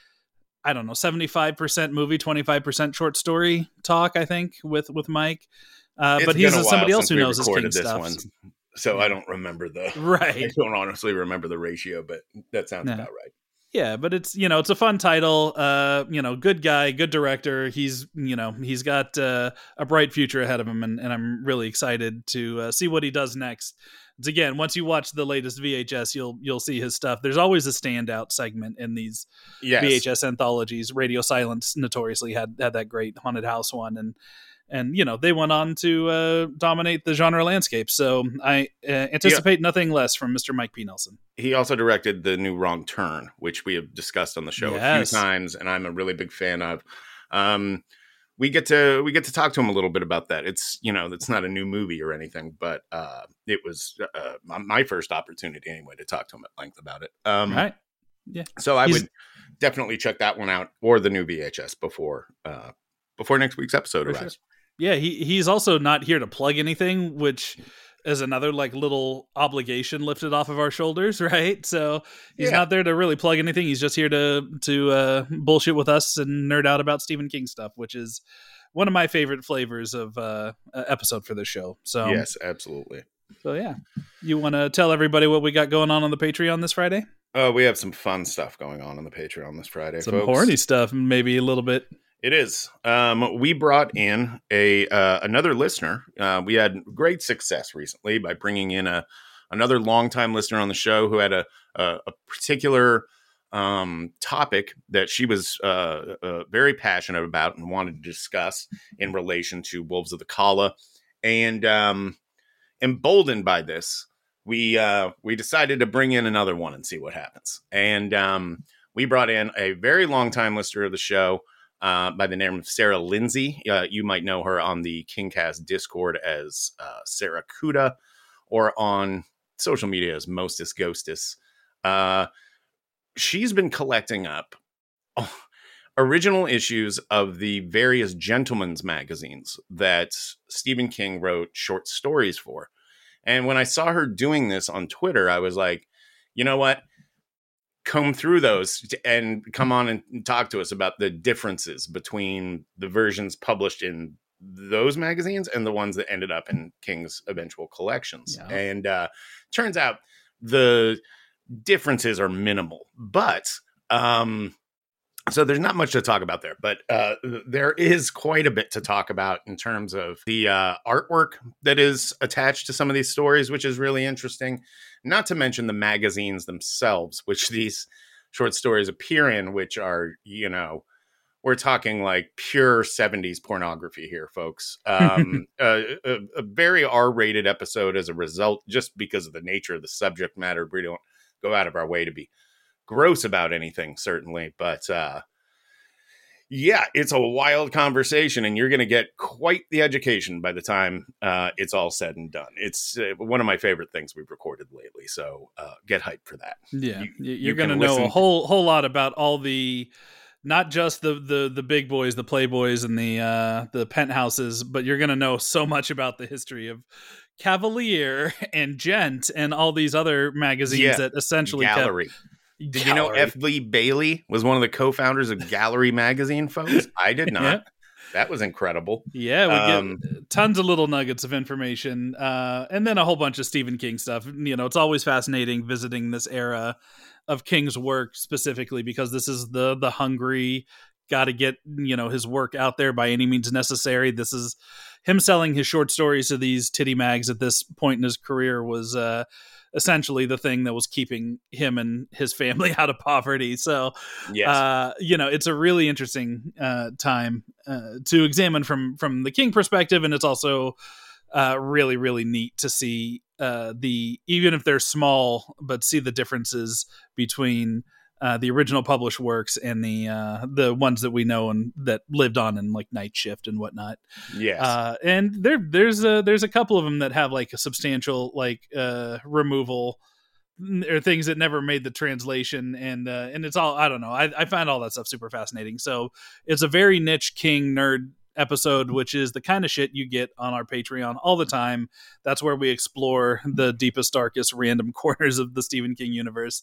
I don't know seventy-five percent movie, twenty-five percent short story talk. I think with with Mike, uh, It's but he's been a while somebody else since who we knows his King recorded this stuff. one, so I don't remember the I Right. don't honestly remember the ratio, but that sounds Yeah. about right. Yeah, but it's you know it's a fun title. Uh, you know, good guy, good director. He's you know he's got uh, a bright future ahead of him, and, and I'm really excited to uh, see what he does next. It's, again, once you watch the latest V H S, you'll you'll see his stuff. There's always a standout segment in these Yes. V H S anthologies. Radio Silence notoriously had had that great haunted house one, and and you know they went on to uh, dominate the genre landscape. So I uh, anticipate nothing less from Mister Mike P. Nelson. He also directed the new Wrong Turn, which we have discussed on the show Yes. a few times, and I'm a really big fan of. Um, we get to we get to talk to him a little bit about that. It's you know it's not a new movie or anything, but uh, it was uh, my first opportunity anyway to talk to him at length about it. Um, Right? Yeah. So I He's- would definitely check that one out or the new V H S before uh, before next week's episode For arrives. Yeah, he he's also not here to plug anything, which as another like little obligation lifted off of our shoulders, right? So he's Yeah. not there to really plug anything. He's just here to to uh, bullshit with us and nerd out about Stephen King stuff, which is one of my favorite flavors of uh, episode for this show. So Yes, absolutely. So yeah, you want to tell everybody what we got going on on the Patreon this Friday? Oh, we have some fun stuff going on on the Patreon this Friday, Some folks. horny stuff, maybe a little bit. It is. Um, we brought in a uh, another listener. Uh, we had great success recently by bringing in a another longtime listener on the show who had a a, a particular um, topic that she was uh, uh, very passionate about and wanted to discuss in relation to Wolves of the Kala. And um, emboldened by this, we uh, we decided to bring in another one and see what happens. And um, we brought in a very longtime listener of the show. Uh, by the name of Sarah Lindsay. Uh, you might know her on the KingCast Discord as uh, Sarah Kuda, or on social media as Mostis Ghostis. Uh, she's been collecting up original issues of the various gentlemen's magazines that Stephen King wrote short stories for. And when I saw her doing this on Twitter, I was like, you know what? Comb through those and come on and talk to us about the differences between the versions published in those magazines and the ones that ended up in King's eventual collections. Yeah. And uh, turns out the differences are minimal, but um, so there's not much to talk about there, but uh, there is quite a bit to talk about in terms of the uh, artwork that is attached to some of these stories, which is really interesting. Not to mention the magazines themselves, which these short stories appear in, which are, you know, we're talking like pure seventies pornography here, folks. Um, a, a, a very R-rated episode as a result, just because of the nature of the subject matter. We don't go out of our way to be gross about anything, certainly. But uh, yeah, it's a wild conversation, and you're going to get quite the education by the time uh, it's all said and done. It's uh, one of my favorite things we've recorded lately, so uh, get hyped for that. Yeah, You- you, you you're going to can know listen a to- whole whole lot about all the, not just the the the big boys, the Playboys, and the uh, the penthouses, but you're going to know so much about the history of Cavalier and Gent and all these other magazines Yeah, that essentially kept- Gallery. Did you know Gallery. F. Lee Bailey was one of the co-founders of Gallery magazine, folks? I did not. Yeah. That was incredible. Yeah, we Um, get tons of little nuggets of information, uh, and then a whole bunch of Stephen King stuff. You know, it's always fascinating visiting this era of King's work specifically because this is the the hungry, got to get you know his work out there by any means necessary. This is him selling his short stories to these titty mags at this point in his career was uh, essentially the thing that was keeping him and his family out of poverty. So. Yes. Uh, you know, it's a really interesting uh, time uh, to examine from from the King perspective, and it's also uh, really, really neat to see uh, the even if they're small, but see the differences between uh, the original published works and the uh, the ones that we know and that lived on in like Night Shift and whatnot. yes. Uh, and there there's a there's a couple of them that have like a substantial like uh, removal. Or things that never made the translation, and uh, and it's all I don't know. I, I find all that stuff super fascinating. So it's a very niche King nerd episode, which is the kind of shit you get on our Patreon all the time. That's where we explore the deepest, darkest, random corners of the Stephen King universe.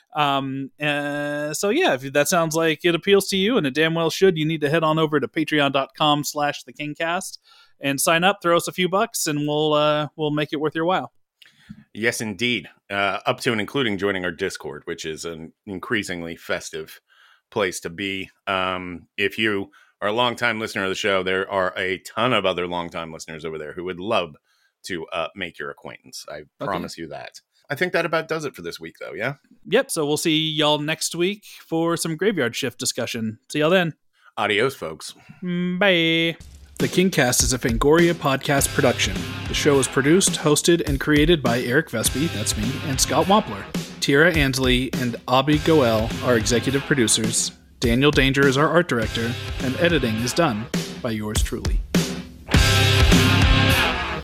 Um, uh, so yeah, if that sounds like it appeals to you, and it damn well should, you need to head on over to patreon dot com slash the Kingcast and sign up. Throw us a few bucks, and we'll uh, we'll make it worth your while. Yes, indeed. Uh, up to and including joining our Discord, which is an increasingly festive place to be. Um, if you are a longtime listener of the show, there are a ton of other longtime listeners over there who would love to uh, make your acquaintance. I promise you that. I think that about does it for this week, though, yeah? Yep. So we'll see y'all next week for some Graveyard Shift discussion. See y'all then. Adios, folks. Mm, Bye. The Kingcast is a Fangoria podcast production. The show is produced, hosted, and created by Eric Vespi, that's me, and Scott Wampler. Tira Ansley and Abby Goel are executive producers. Daniel Danger is our art director, and editing is done by yours truly.